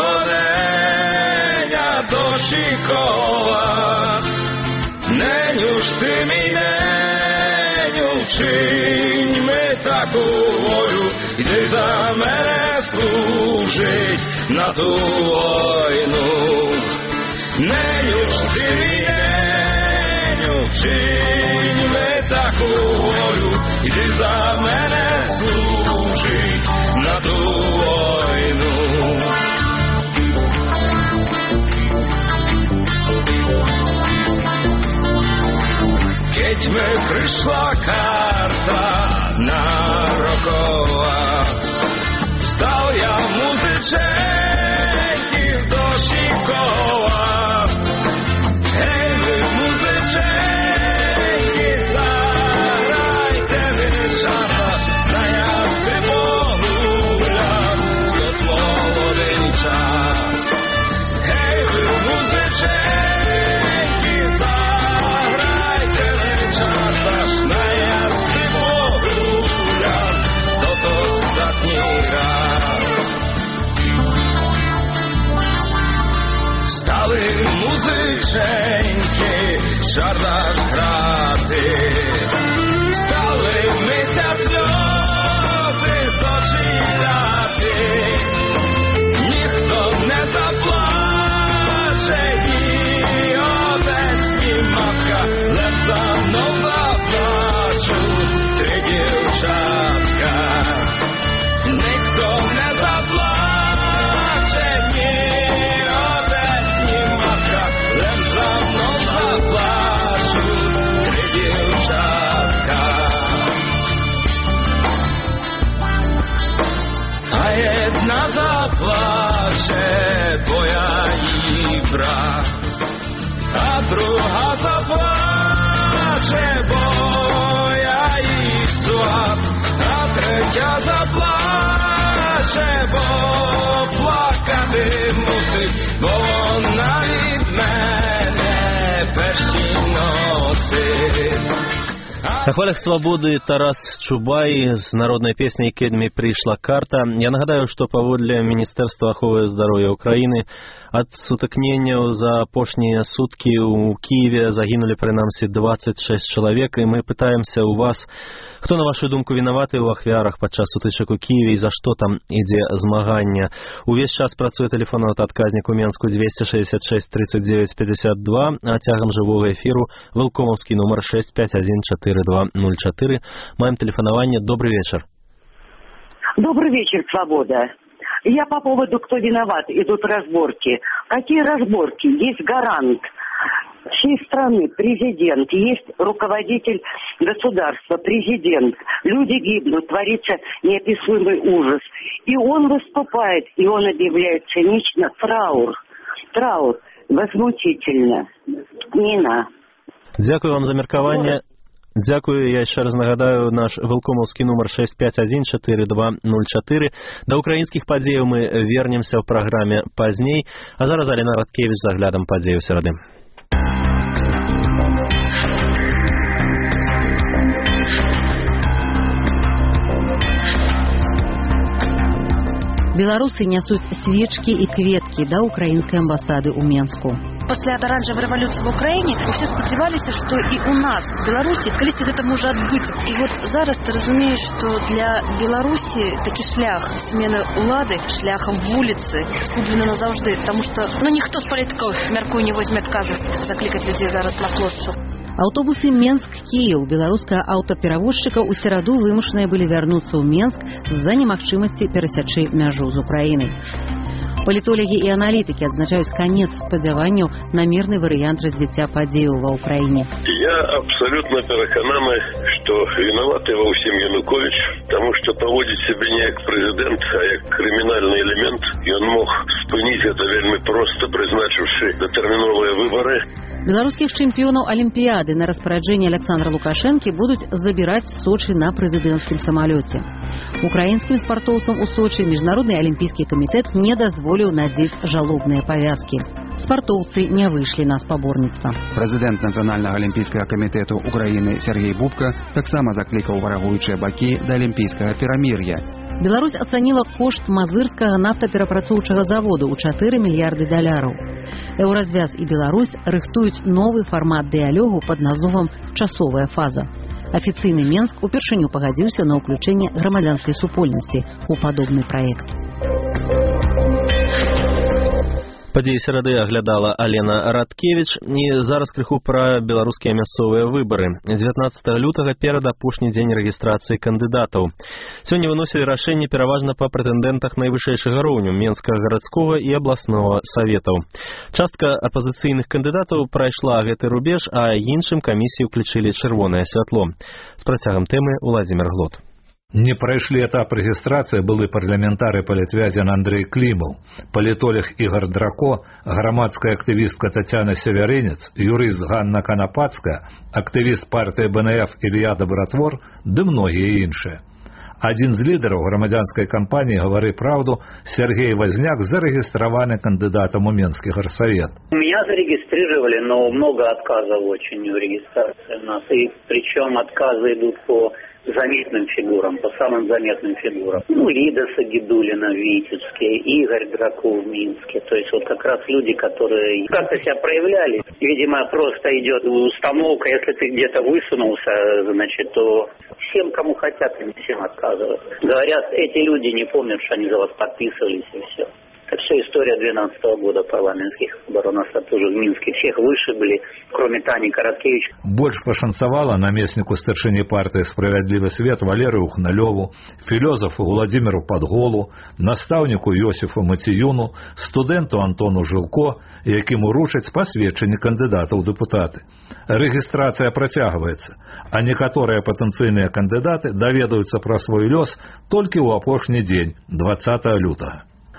сводення дочекувас. Неню ж ти мене вчинь ми таку волю, йди за мене служить на ту войну. Неню ж ти мене вчинь ми таку волю, йди за мене служить на ту войну. Кедьми прийшла карта на роковас, став я музиченьків дочекував. Ей ви, музиченьки, заграйте ви шата, та я си погуляв, скот молодий час. Ей ви, музиченьки, заграйте ви шата, та я си погуляв, тот остатній раз. Стали музиченьки шардак грати, стали митя сльози з очей ляти. Ніхто не заплаче, ні отець, ні матка, ледь за мною заплачуть три дівчатка. Ніхто не заплаче, ні отець, ні матка, ледь за мною заплачуть сват, а третя заплаче, бо плакати мусить, бо вона від мене перші носить. На хвалях свободы Тарас Чубай з народной песней «Кедми пришла карта». Я нагадаю, что паводле Министерства аховы здоровья Украины ад сутыкненняў за апошнія суткі ў Киеве загинули прынамсі 26 человек, и мы пытаемся у вас, кто, на вашу думку, виноваты ў ахвярах падчас сутычак у Киеве и за что там ідзе змагання. Увесь час працуе тэлефонны адказнік у Менску 266 39 52, а цягам жывога эфиру вэлкомаўскі нумар 6514204. Маем телефонаванне. Добрый вечер. Добрый вечер, Свобода. Я по поводу, кто виноват, идут разборки. Какие разборки? Есть гарант всей страны, президент, есть руководитель государства, президент. Люди гибнут, творится неописуемый ужас. И он выступает, и он объявляет цинично траур. Траур. Возмутительно. Нина. Дякую вам за меркаванне. Дякую, я яшчэ раз нагадаю, наш вэлкомаўскі нумар 6514204. Да украінскіх падзеяў мы вернемся ў праграме пазней, а зараз Алена Радкевіч з аглядам падзеяў серады. Беларусы нясуць свечкі і кветкі да украінскай амбасады ў Менску. Пасля оранжевой революции в Украине все сподівалися, что и у нас, в Беларуси, колись это может отбыться. И вот зараз ты разумеешь, что для Беларуси таки шлях смены улады, шляхом в улице, скублено назавжди, потому что, никто с политиков мяркую не возьмет отказывать, закликать людей зараз на площадь. Аўтобусы Менск-Кіеў беларускага аўтаперавозчыка ў сераду вымушаныя былі вярнуцца ў Менск з-за немагчымасці перасячы мяжу з Украінай. Палітолагі і аналітыкі адзначаюць канец спадзяванняў на мірны варыянт развіцця падзеяў ва Ўкраіне. Я абсолютно переконаны, что виноваты во всем Янукович, потому что поводит себя не как президент, а как криминальный элемент, и он мог спынить это вельми просто, призначивши дотерминовые выборы. Беларускіх чэмпіёнаў Алімпіяды на распараджэнне Александра Лукашэнкі будуць забіраць з Сочы на прэзідэнцкім самалёце. Украінскім спартоўцам у Сочы Міжнародны алімпійскі камітэт не дазволіў надзець жалобныя павязкі. Спартоўцы не выйшлі на спаборніцтва. Прэзідэнт Нацыянальнага алімпійскага камітэту Украіны Сергей Бубка таксама заклікаў варагуючыя бакі да алімпійскага перамір'я. Беларусь ацаніла кошт мазырскага нафтаперапрацоўчага заводу ў $4 мільярды. Еўразвяз і Беларусь рыхтуюць новы фармат дыялогу пад назвам «Часовая фаза». Афіцыйны Менск упершыню пагадзіўся на ўключэнне грамадзянскай супольнасці ў падобны праект. Падзеі серады аглядала Алена Радкевіч. І зараз крыху пра беларускія мясцовыя выбары. 19 лютага перад апошні дзень рэгістрацыі кандыдатаў. Сёння выносілі рашэнне пераважна па прэтэндэнтах найвышэйшага роўню Менскага гарадскога і абласнога саветаў. Частка апазіцыйных кандыдатаў прайшла гэты рубеж, а іншым камісіі ўключылі чырвонае святло. З працягам тэмы Владзімір Глот. Не прайшлі этап рэгістрацыі былы парламентары палітвязян Андрэй Клімаў, палітолог Ігор Драко, грамадская актывістка Тацяна Севярынец, юрыст Ганна Канапацкая, актывіст партыі БНФ Ілья Добратвор, ды многія іншыя. Адзін з лідараў грамадзянскай кампаніі «Гавары праўду» Сергей Возняк зарэгістраваны кандыдатам у Менскі горсовет. Меня зарегистрировали, но много отказов очень в регистрации у нас. И причем отказы идут по заметным фигурам, по самым заметным фигурам. Лида Сагидулина в Витебске, Игорь Драко в Минске. То есть вот как раз люди, которые как-то себя проявляли. Видимо, просто идет установка, если ты где-то высунулся, значит, то всем, кому хотят, им всем отказывают. Говорят, эти люди не помнят, что они за вас подписывались и все. Это все история 2012 года парламентских выборов. У нас тоже в Минске всех вышибли, кроме Тани Короткевич. Больш пашанцавала намесніку старшыні партыі «Справядлівы свет» Валерыю Хналёву, філёзафу Владзіміру Падголу, настаўніку Йосіфу Мацыюну, студэнту Антону Жылко, якім уручаць пасведчанні кандыдата ў дэпутаты. Рэгістрацыя працягваецца, а некаторыя патэнцыйныя кандыдаты даведаюцца пра свой лёс толькі ў апошні дзень, 20 лютага.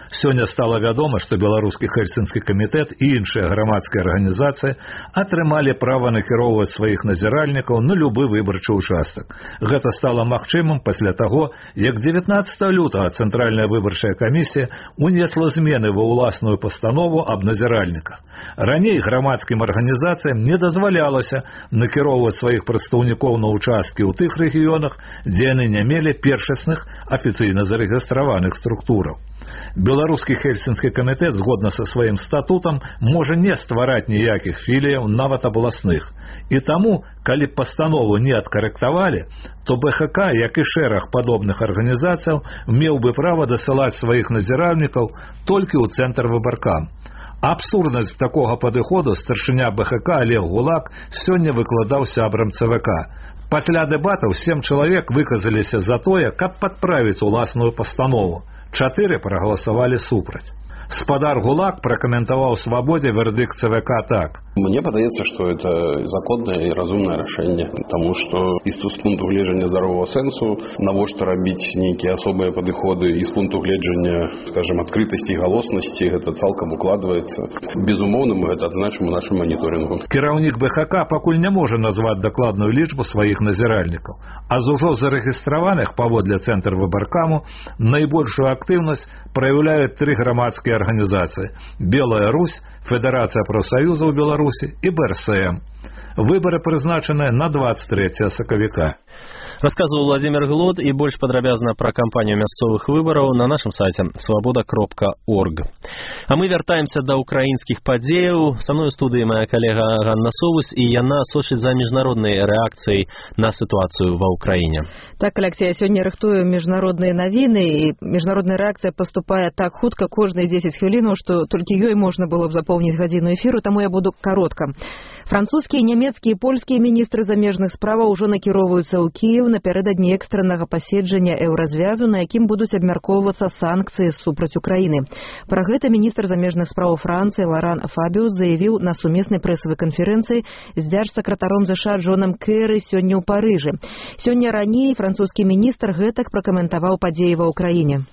Сёння стала вядома, што беларускі Хельсінскі камітэт і іншыя грамадскія арганізацыі атрымалі права накіроўваць сваіх назіральнікаў на любы выбарчы ўчастак. Гэта стала магчымым пасля таго, як 19 лютага Цэнтральная выбарчая камісія унесла змены ва ўласную пастанову аб назіральніках. Раней грамадскім арганізацыям не дазвалялася накіроўваць сваіх прадстаўнікоў на ўчасткі ў тых рэгіёнах, дзе яны не мелі першасных афіцыйна зарэгістраваных структураў. Беларускі Хельсінскі камітэт, згодна са сваім статутам, можа не ствараць ніякіх філіяў, нават абласных. І таму, калі пастанову не адкарэктавалі, то БХК, як і шэраг падобных арганізацыяў, меў бы права дасылаць сваіх назіральнікаў толькі ў цэнтр выбаркам. Абсурднасць такога падыходу старшыня БХК Олег Гулак сёння выкладаў сябрам ЦВК. Пасля дэбатаў 7 чалавек выказаліся за тое, каб падправіць уласную пастанову. 4 проголосовали супраць. Спадар Гулак прокомментовал в «Свободе» вердикт ЦВК так. Мне подается, что это законное и разумное решение, потому что из пункту гледжання здорового сенсу навошта робить некие особые подходы, из пункту гледжання, скажем, открытости и голосности, это цалком укладывается. Безумовно, мы это отзначим у нашем мониторингу. Кіраўнік БХК пакуль не можа назваць дакладную лічбу сваіх назіральнікаў, а з ужо зарэгістраваных паводле цэнтр выбаркаму найбольшую актыўнасць праяўляюць 3 грамадскія организации: «Белая Русь», Федерация профсоюзов Беларуси и БРСМ. Выборы призначены на 23 сакавіка. Рассказывал Владимир Глод, и больше подробязно про кампанию мясцовых выборов на нашем сайте svoboda.org. А мы вяртаемся до украинских падзеяў. Со мной в студии моя коллега Ганна Совус, и яна сочыць за международной реакцией на ситуацию во Украине. Так, Алексей, я сегодня рыхтую международные новины, и международная реакция поступает так хутка кожные 10 хвилин, что только ёй можно было бы заполнить годину эфиру, тому я буду коротко. Французские, немецкие и польские министры замежных справаў уже накіроўваюцца ў Киев напярэдадні экстраннага паседжання Еўразвязу, на якім будуць абмяркоўвацца санкцыі супраць Украины. Пра гэта министр замежных справаў Франции Лоран Фабиус заявіў на сумеснай прэсавай канферэнцыі з дзяржсакратаром ЗША Джоном Керри сёння ў Парыжы. Сёння раней французскі міністр гэтак пракаментаваў падзеі ва ўкраіне.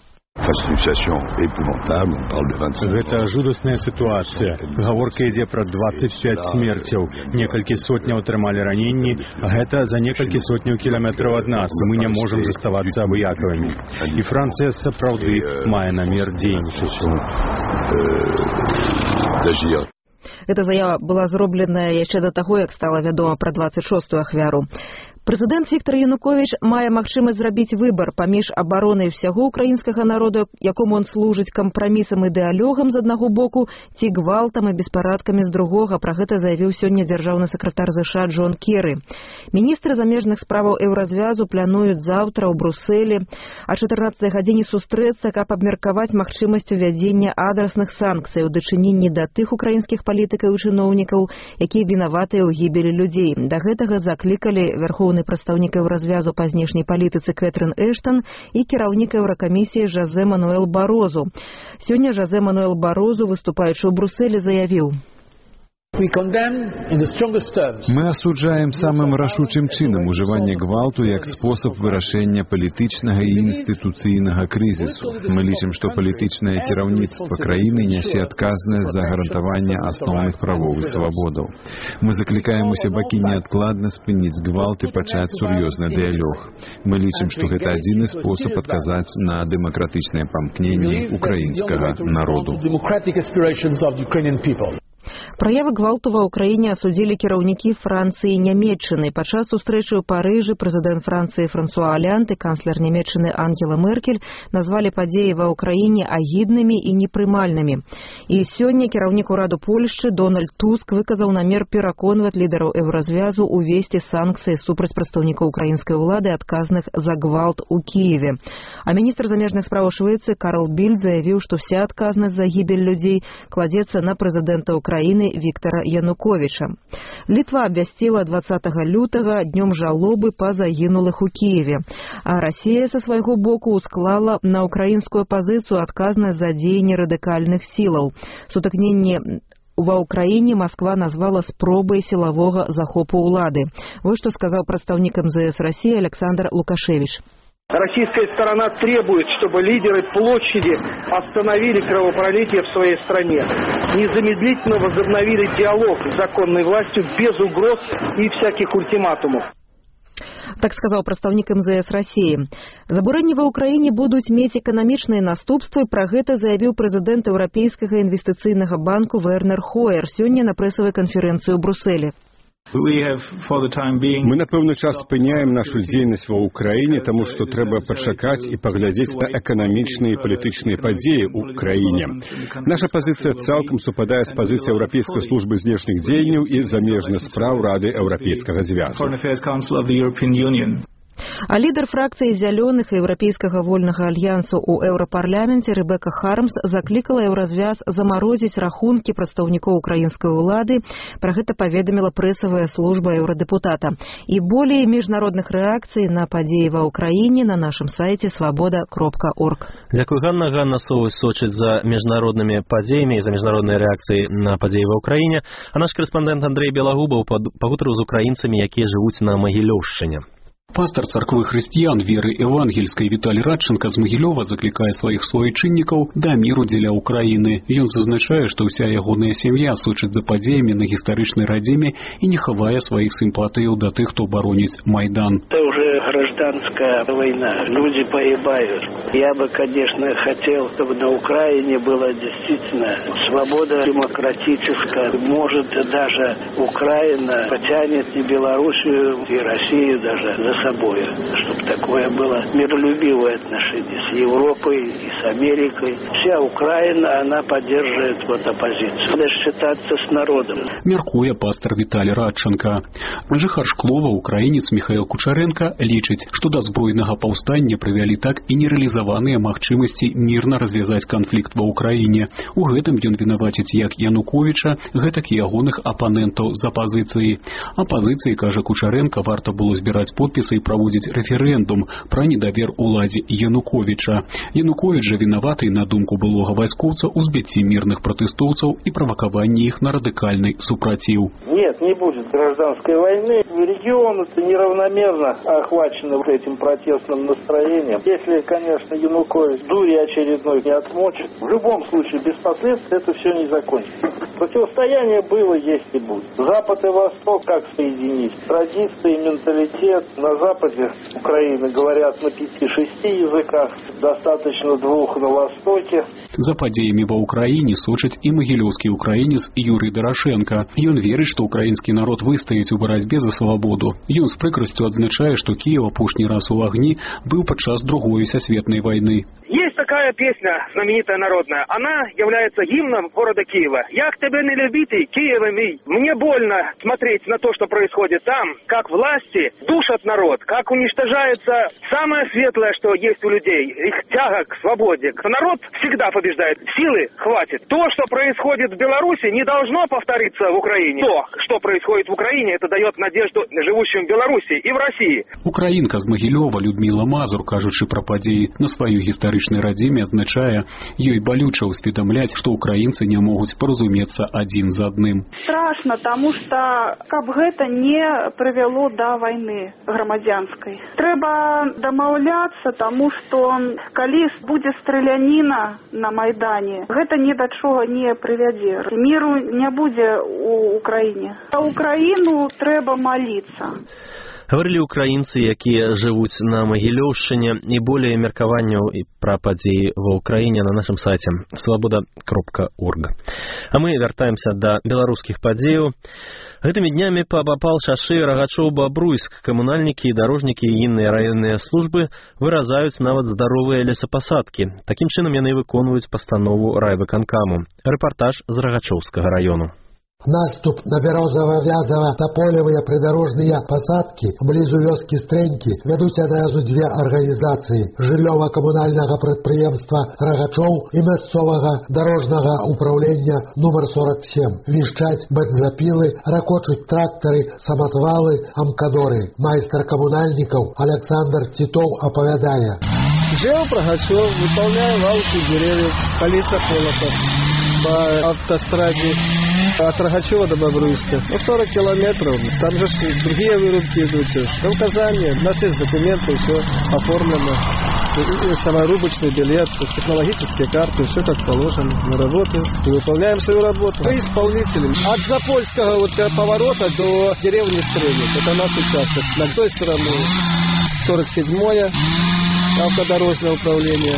Гэта жудасная сітуацыя. Гаворка ідзе пра 25 смерцяў. Некалькі сотняў атрымалі раненні, а гэта за некалькі сотняў кіламетраў ад нас. Мы не можам заставацца абыякавымі. І Францыя сапраўды мае намер дзейнічаць. Эта заява была зробленая яшчэ да таго, як стала вядома пра 26-ю ахвяру. Прэзідэнт Віктор Януковіч мае магчымасць зрабіць выбар паміж абаронай усяго украінскага народу, якому он служыць, кампрамісам і дыялогам з аднаго боку, ці гвалтам і беспарадкамі з другога. Пра гэта заявіў сёння дзяржаўны сакратар ЗША Джон Керри. Міністры замежных справаў Еўразвязу плануюць заўтра ў Брусэлі а 14 гадзіне сустрэцца, каб абмеркаваць магчымасць увядзення адрасных санкцый у дачыненні да тых украінскіх палітыкаў і чыноўнікаў, якія вінаватыя ў гібелі людзей. Да гэтага заклікалі вярхоўны прадстаўнік Еўразвязу па знешняй палітыцы Кэтрын Эштон і кіраўнік Еўракамісіі Жозе Мануэл Барозу. Сёння Жозе Мануэл Барозу, выступаючы ў Брусэлі, заявіў: Мы асуджаем самым рашучым чынам ужыванне гвалту як спосаб вырашэння палітычнага і інстытуцыйнага крызісу. Мы лічым, што палітычнае кіраўніцтва краіны нясе адказнасць за гарантаванне асноўных правоў і свабодаў. Мы заклікаем усе бакі неадкладна спыніць гвалт і пачаць сур'ёзны дыялог. Мы лічым, што гэта адзіны спосаб адказаць на дэмакратычныя памкненні украінскага народу. Праявы гвалту ва ўкраіне асудзілі кіраўнікі Францыі і Нямецчыны. Падчас сустрэчы ў Парыжы прэзідэнт Францыі Франсуа Оланд і канцлер Нямецчыны Ангела Меркель назвалі падзеі ва ўкраіне агіднымі і непрымальнымі. І сёння кіраўнік ураду Польшчы Дональд Туск выказаў намер пераконваць лідараў Еўразвязу увесці санкцыі супраць прадстаўнікоў украінскай улады, адказных за гвалт у Кіеве. А міністр замежных справаў Швецыі Карл Більд заявіў, што вся адказнасць за гібель людзей кладзецца на прэзідэнта Украины Виктора Януковича. Литва абвясціла 20 лютага днём жалобы па загінулых у Киеве, а Россия со свайго боку усклала на украінскую пазіцыю адказнасць за дзеянні радыкальных сілаў. Сутыкненне ва ўкраіне Москва назвала спробай сілавога захопу ўлады. Вось што сказаў прадстаўнік МЗС России Александр Лукашевич. Российская сторона требует, чтобы лидеры площади остановили кровопролитие в своей стране, незамедлительно возобновили диалог с законной властью без угроз и всяких ультиматумов. Так сказаў прадстаўнік МЗС России. Забурэнні ва ўкраіне будуць мець эканамічныя наступствы, пра гэта заявіў прэзідэнт Еўрапейскага інвестыцыйнага банку Вернер Хоер сёння на прэсавай канферэнцыі ў Брусэлі. Мы на пэўны час спыняем нашу дзейнасць ва ўкраіне, таму што трэба пачакаць і паглядзець на эканамічныя і палітычныя падзеі ў краіне. Наша пазіцыя цалкам супадае з пазіцыяй Еўрапейскай службы знешніх дзеянняў і замежных спраў Рады Еўрапейскага звязу. А лідар фракцыі зялёных і Еўрапейскага вольнага альянсу ў Еўрапарламенце Рэбека Хармс заклікала Еўразвяз замарозіць рахункі прадстаўнікоў украінскай улады. Пра гэта паведаміла прэсавая служба еўрадэпутата. І болей міжнародных рэакцый на падзеі ва ўкраіне на нашым сайце свабода.орг. Дзякуй, Ганна. Ганна Совы сочыць за міжнароднымі падзеямі і за міжнародныя рэакцыі на падзеі ва ўкраіне. А наш корэспандэнт Андрэй Белагубаў пагутарыў з украінцамі, якія жывуць на Магілёўшчыне. Пастор царквы хрысціян веры евангельскай Віталій Радченко з Магілёва заклікае сваіх суайчыннікаў да міру дзеля Украіны. Ён зазначае, што ўся ягоная сям'я сочыць за падзеямі на гістарычнай радзіме і не хавае сваіх сімпатыяў да тых, хто бароніць Майдан. Это уже гражданская война. Люди погибают. Я бы, конечно, хотел, чтобы на Украине была действительно свобода демократическая. Может, даже Украина потянет и Белоруссию, и Россию даже за собой, чтобы такое было миролюбивое отношение с Европой и с Америкой. Вся Украина, она поддерживает вот оппозицию. Надо считаться с народом. Мяркуе пастор Віталій Радченко. Жыхар Шклова, украінец Михаил Кучаренко, лічыць, што да збройнага паўстання прывялі так і нерэалізаваныя магчымасці мірна развязаць канфлікт ва ўкраіне. У гэтым ён вінаваціць як Януковіча, гэтак і ягоных апанентаў з апазіцыі. Апазіцыі, кажа Кучаренко, варта было збіраць подпісы і праводзіць рэферэндум пра недавер уладзе Януковіча. Януковіч жа вінаваты, на думку былога вайскоўца, у збіцці мірных пратэстоўцаў і правакаванні іх на радыкальны супраціў. Нет, не будет гражданской войны. Регион-то неравномерно охвачен этим протестным настроением. Если, конечно, Янукович дури очередной не отмочит, в любом случае без последствий это все не закончится. Противостояние было, есть и будет. Запад и Восток как соединить? Традиции, менталитет. На западе Украины говорят на 5-6 языках, достаточно 2 на Востоке. За падзеямі ва ўкраіне сочыць і магілёўскі украінец Юрый Дарашенко. Ён верыць, што украінскі народ выстаіць у барацьбе за свабоду. Ён з прыкрасцю адзначае, што Кіев апошні раз у агні быў падчас Другой сусветнай войны. Есть такая песня знаменитая народная. Она является гимном города Киева. «Я к тебе не любитель, Киева мой». Мне больно смотреть на то, что происходит там, как власти душат народ, как уничтожается самое светлое, что есть у людей, их тяга к свободе. Народ всегда побеждает. Силы хватит. То, что происходит в Беларуси, не должно повториться в Украине. То, что происходит в Украине, это дает надежду живущим в Беларуси и в России. Украинка з Магілёва Людмила Мазур, кажучы пра падзеі на сваёй гістарычнай радзіме, адзначае, ёй балюча ўсведамляць, што украінцы не могуць паразумецца адзін з адным. Страшно, потому что каб гэта не прывяло да войны грамадзянскай. Трэба дамаўляцца, тому что калі будзе страляніна на Майдане, гэта ні да чого не прывядзе. Міру не будзе у Украіне. А Украіну трэба маліцца. Гаварылі украінцы, якія жывуць на Магілёўшчыне, і болей меркаванняў і пра падзеі ва ўкраіне на нашым сайце свабода.орг. А мы вяртаемся да беларускіх падзеяў. Гэтымі днямі паабапал шашы Рагачоў-Бабруйск камунальнікі і дарожнікі і інныя раённыя службы выразаюць нават здаровыя лесапасадкі. Такім чынам яны выконваюць пастанову райвыканкаму. Рэпартаж з Рагачоўскага раёну. Наступ на бярозава-вязава тополевыя прыдарожныя пасадкі блізу вёскі Стрэнькі вядуць адразу дзве арганізацыі жыллёва-камунальнага прадпрыемства Рагачоў і мясцовага дарожнага ўпраўлення нумар 47. Вішчаць бензапілы, ракочуць трактары, самазвалы, амкадоры. Майстар камунальнікаў Александр Титов апавядае. ЖЭО Рагачоў выполняе валку деревьев по лесополосах, по автостраде От Рогачева до Бобруйска. 40 километров. Там же другие вырубки идут. Указания. У нас есть документы, все оформлено. Саморубочный билет, технологические карты, все как положено. Мы работаем и выполняем свою работу. Мы исполнители. От Запольского вот поворота до деревни Стрельник. Это наш участок. На той стороне 47-е автодорожное управление.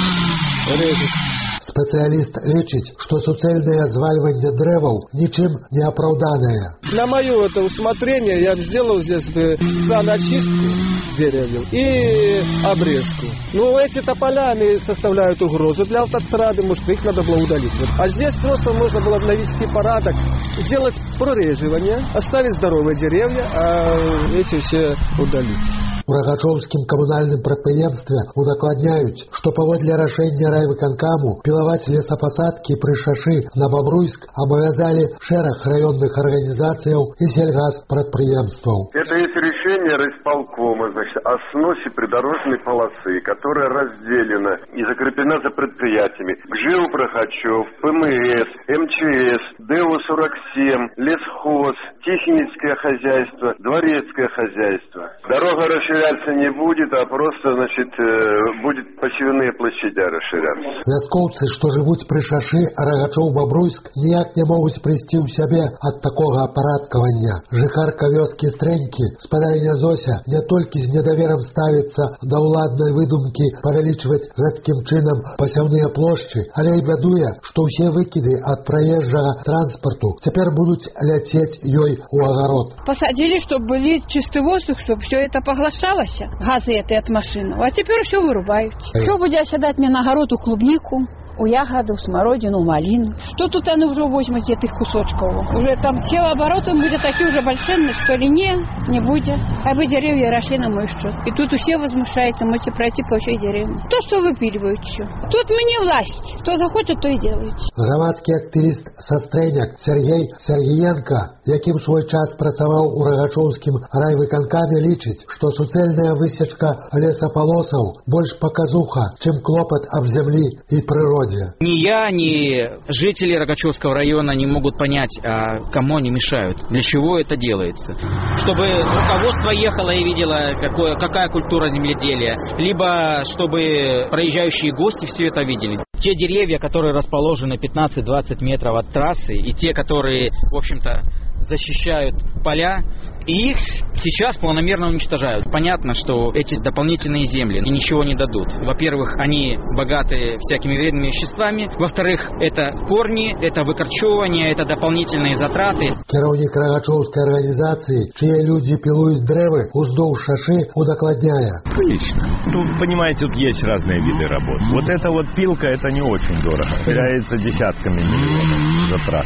Режет. Специалист лечит, что суцельное звальвание древов ничем не оправданное. На мое это усмотрение я сделал здесь бы саночистку деревьев и обрезку. Но эти тополя, они составляют угрозу для автострады, может, их надо было удалить. А здесь просто можно было навести порядок, сделать прореживание, оставить здоровые деревья, а эти все удалить. У Рогачевским коммунальным предприемстве удокладняют, что поводле рашения райвыконкаму пиловать лесопосадки при шаши на Бобруйск обовязали шерах районных организаций и сельгазпредприемствов. Это есть решение райисполкома, значит, о сносе придорожной полосы, которая разделена и закреплена за предприятиями. ГЖЭУ Рогачев, ПМС, МЧС, ДЭУ-47, лесхоз, техническое хозяйство, дворецкое хозяйство. Дорога расширяться не будет, а просто, значит, будет посевные площади расширяться. Лясковцы, что живут при шаши Рогачев-Бобруйск, ніяк не могут прийти у себе от такого опорадкования. Жихарка вёски Стреньки, спадарня Зося, не только с недовером ставится до уладной выдумки повеличивать гэтким чином посевные площади, але и бядуя, что все выкиды от проезжего транспорту теперь будут лететь ёй у огород. Посадили, чтобы были чистый воздух, чтобы все это поглощалось, газы этой от машины. А теперь все вырубают. Что будет оседать мне на огород у клубнику? У ягоду, смородину, малину. Что тут они уже возьмут этих кусочков? Уже там все обороты будут такие уже большие, что ли? Не будет. А вы деревья росли на мой счет. И тут все возмущаются, можете пройти по всей деревне. То, что выпиливают все. Тут мы не власть. Кто захочет, то и делает. Громадский активист со Стрейняк Сергей Сергієнко, який в свой час працаваў у Рогачевским райвыконкаме, лічыць, что суцельная высечка лесополосов больше показуха, чем клопот об земли и природе. Ни я, ни жители Рогачевского района не могут понять, кому они мешают, для чего это делается. Чтобы руководство ехало и видело, какая культура земледелия, либо чтобы проезжающие гости все это видели. Те деревья, которые расположены 15-20 метров от трассы, и те, которые, в общем-то, защищают поля, и их сейчас планомерно уничтожают. Понятно, что эти дополнительные земли ничего не дадут. Во-первых, они богаты всякими вредными веществами. Во-вторых, это корни, это выкорчевывание, это дополнительные затраты. Керовник Рогачевской организации, чьи люди пилуют древы, уздув шаши, удокладняя. Отлично. Тут, понимаете, тут есть разные виды работ. Вот эта вот пилка, это не очень дорого. Теряется десятками миллионов затрат.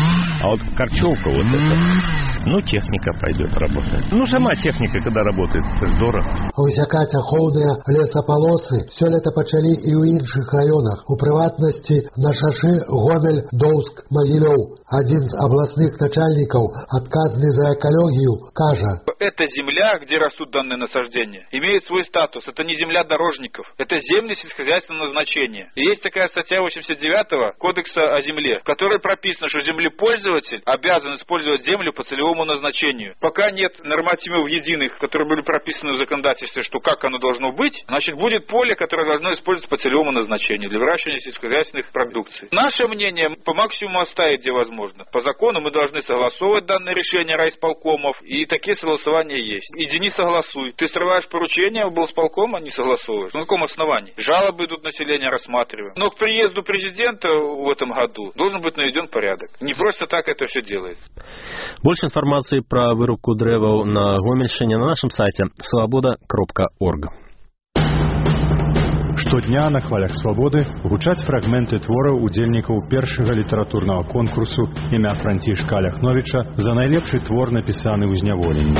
А вот корчевка вот эта, техника пойдет работать. Сама техника, когда работает, это здорово. Высякать ахоўныя лесополосы сёлета пачалі і ў іншых районах. У прыватнасці на шашы Гомель, Доўск, Магілёў. Один из областных начальников, отказанный за экологию, кажа: эта земля, где растут данные насаждения, имеет свой статус. Это не земля дорожников. Это земли сельскохозяйственного назначения. И есть такая статья 89 Кодекса о земле, в которой прописано, что землепользователь обязан использовать землю по целевому назначению. Пока нет нормативов единых, которые были прописаны в законодательстве, что как оно должно быть, значит, будет поле, которое должно использоваться по целевому назначению для выращивания сельскохозяйственных продукций. Наше мнение по максимуму оставить, где возможно. По закону мы должны согласовывать данные решения райисполкомов, и такие согласования есть. Иди не согласуй. Ты срываешь поручение облсполкома, не согласовываешь. На каком основании? Жалобы идут, население рассматриваем. Но к приезду президента в этом году должен быть наведен порядок. Не просто так это все делается. Больше информации про вырубку древов на Гомельщине на нашем сайте svoboda.org. Штодня на хвалях свабоды гучаць фрагменты твораў удзельнікаў першага літаратурнага конкурсу імя Францішка Аляхновіча за найлепшы твор, напісаны ў зняволенні.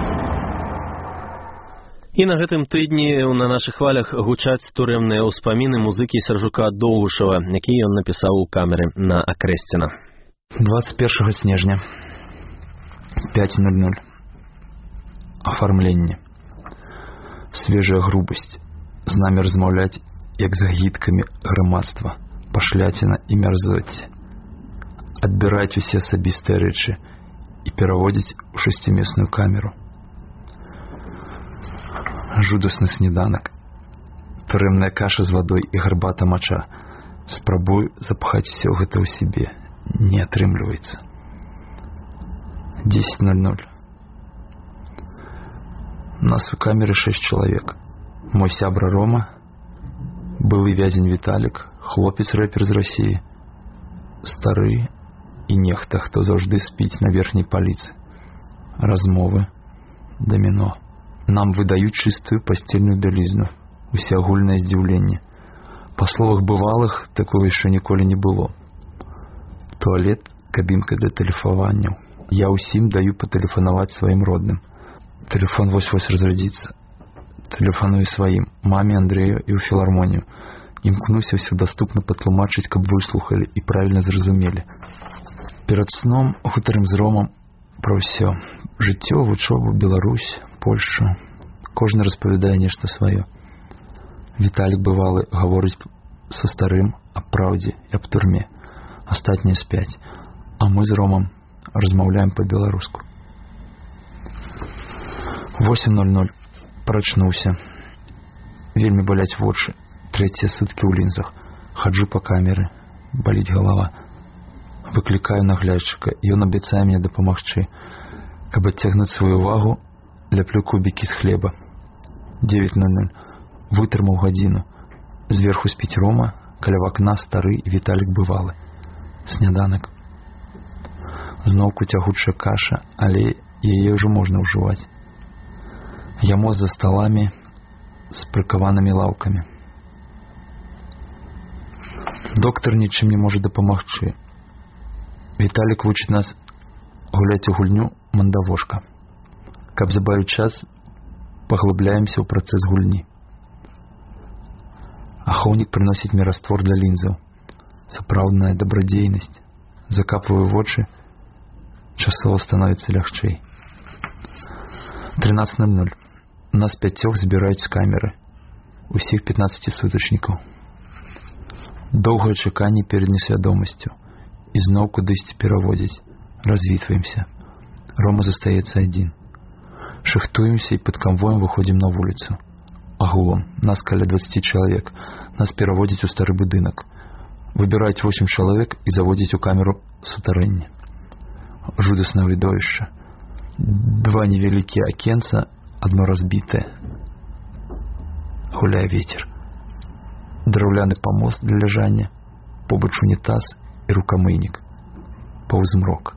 І на гэтым тыдні на нашых хвалях гучаць турэмныя ўспаміны музыкі Сяржука Доўгушава, які ён напісаў у камеры на Акрэсціна. 21 снежня 5:00. Оформление. Свежая грубость. З намі размаўляць, як з агідкамі грамадства, пашляціна і мярзоцце. адбіраць усе асабістыя рэчы і пераводзіць у 6-месную камеру. Жудасны сніданак. Турэмная каша з вадой і гарбата мача. Спрабую запхаць все гэта ў сябе. Не атрымліваецца. 10:00. Нас у камеры 6 чалавек. Мой сябра Рома, былы вязень Віталік, хлопец-рэпер з Расіі, стары і нехта, хто заўжды спіць на верхняй паліцы. Размовы, даміно. Нам выдаюць чыстую пасцельную бялізну, усеагульнае здзіўленне. Па словах бывалых, такого яшчэ ніколі не было. Туалет, кабінка для тэлефаванняў. Я ўсім даю патэлефанаваць сваім родным. Тэлефон вось-вось разрадзіцца. Тэлефаную сваім, маме, Андрэю і ў філармонію. Імкнуся ўсё даступна патлумачыць, каб выслухалі і правільна зразумелі. Перад сном гутарым з Ромам пра ўсё. Жыццё, вучобу, Беларусь, Польшчу. Кожны распавядае нешта сваё. Віталік бывалы гаворыць са старым аб праўдзе і аб турме. Астатнія спяць, а мы з Ромам размаўляем па-беларуску. 8:00. Прачнуўся. Вельмі баляць вочы. 3-е суткі ў лінзах. Хаджу па камеры. Баліць галава. Выклікаю наглядчыка. Ён абяцае мне дапамагчы. Каб адцягнуць сваю увагу, ляплю кубікі з хлеба. 9:00. Вытрымаў гадзіну. Зверху спіць Рома, каля вакна стары і Віталік бывалы. Сняданак. Зноўку цягучая каша, але яе ўжо можна ўжываць. Яму за сталамі з прыкаванымі лаўкамі. Доктар нічым не можа дапамагчы. Віталік вучыць нас гуляць у гульню мандавошка. Каб забавіць час, паглыбляемся ў працэс гульні. Ахоўнік прыносіць мне раствор для лінзаў. Сапраўдная дабрадзейнасць. Закапваю вочы, часова становіцца лягчэй. 13:00. Нас 5 збіраюць з камеры. Усіх 15 сутачнікаў. Доўгае чаканне перад несвядомасцю. І зноў кудысьці пераводзіць. Развітваемся. Рома застаецца адзін. Шыхтуемся і пад канвоем выходзім на вуліцу. Агулам, нас каля 20 чалавек. Нас пераводзяць у стары будынак. Выбіраюць 8 чалавек і заводзяць у камеру сутарэння. Жудаснае відовішча. 2 невялікія акенца, одно разбітае. Гуляе вецер. Драўляны памост для ляжання, побач унітаз і рукамыйнік. Паўзмрок.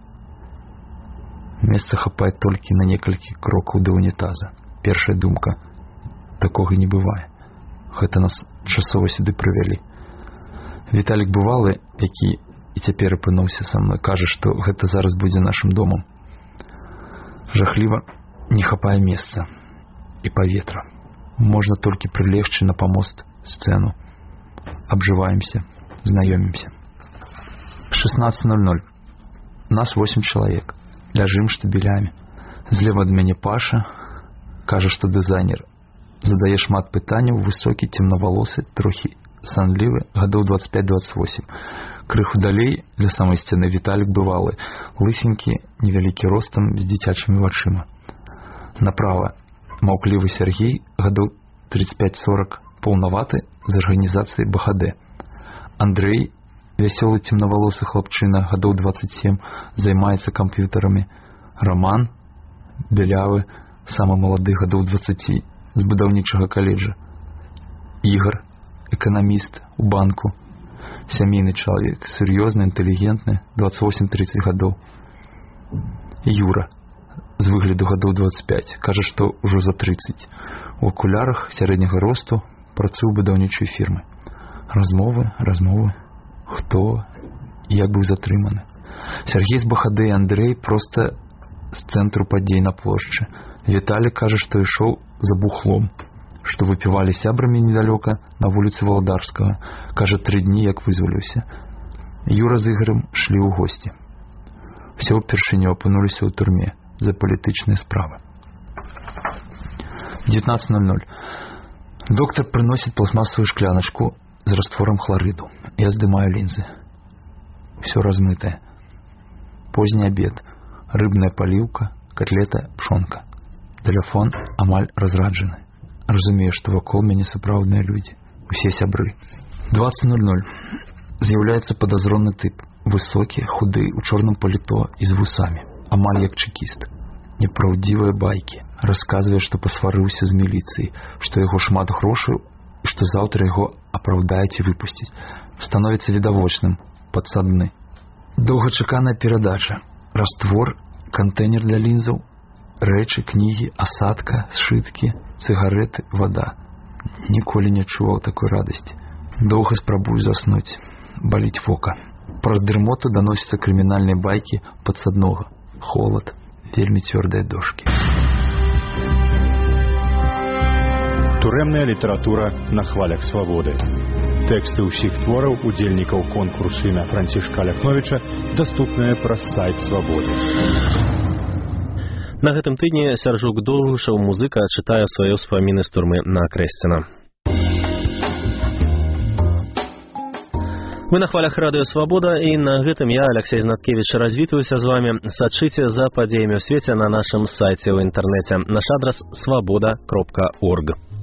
Месца хапае толькі на некалькі крокаў да унітаза. Першая думка. Такога не бывае. Гэта нас часова сюды прывялі. Віталік бывалы, які і цяпер апынуўся са мной, кажа, што гэта зараз будзе нашым домам. Жахліва не хапае месца і паветра. Можна толькі прылегчы на памост сцэну. Абжываемся, знаёмімся. 16:00. Нас 8 чалавек. Ляжым штабелямі. Злева ад мяне Паша, кажа, што дызайнер. Задае шмат пытанняў, высокі, цемнавалосы, трохі санлівы, гадоў 25-28. Крыху далей, ля самай сцены, Віталік бывалы, лысенькі, невялікі ростам, з дзіцячымі вачыма. Направа маўклівы Сергей, гадоў 35-40, паўнаваты, з арганізацыі БХД. Андрэй, вясёлы цемнавалосы хлапчына, гадоў 27, займаецца камп'ютарамі. Роман, бялявы, самы малады, гадоў 20, з будаўнічага каледжа. Ігар, эканаміст у банку. Сямейны чалавек, сур'ёзны, інтэлігентны, 28-30 гадоў. Юра, з выгляду гадоў 25, кажа, што ўжо за 30. У акулярах сярэдняга росту, працуе ў будаўнічай фірмы. Размовы. Хто і як быў затрыманы. Сергей з БХД і Андрэй проста з цэнтру падзей на плошчы. Віталік кажа, што ішоў за бухлом, што выпівалі сябрамі недалёка на вуліцы Валадарскага. Кажа, 3 дні як вызваліўся. Юра з Ігорем шлі ў госці. Все ўпершыню апынуліся ў турме за палітычныя справы. 19:00. Доктор прыносіць пластмасовую шкляначку з раствором хлорыду. Я здымаю лінзы. Все размытае. Позні абед. Рыбная паліўка, котлета, пшонка. Тэлефон амаль разраджаны. Разумею, што вакол мяне сапраўдныя людзі. Усе сябры. 20:00. З'яўляецца падазронны тып. Высокі, худы, у чорным паліто і з вусамі. Амаль як чекіст. Непраўдзівыя байкі. Расказвае, што пасварыўся з міліцыяй, што яго шмат грошаў і што заўтра яго апраўдаюць і выпусцяць. Становіцца відавочным. Падсадны. Доўгачаканая перадача. Раствор, кантэйнер для лінзаў, рэчы, кнігі, асадка, сшыткі, цыгареты, вада. Ніколі не чуваў такой радасці. Доўга спрабую заснуць. Баліць вока. Праз дрымоту даносяцца крымінальныя байкі падсаднога. Холад, вельмі цвёрдыя дошкі. Турэмная літаратура на хвалях свабоды. Тэксты ўсіх твораў удзельнікаў конкурсу імя Францішка Ляхновіча даступныя праз сайт Свабоды. На гэтым тыдні Сяржук Доўгушаў, музыка, чытае свае ўспаміны з турмы на Крэсціна. Вы на хвалях радыё Свабода, і на гэтым я, Алексей Знаткевич, развітваюся з вами. Сачыце за падзеямі ў свеце на нашым сайце ў інтэрнэце. Наш адрас свабода.орг.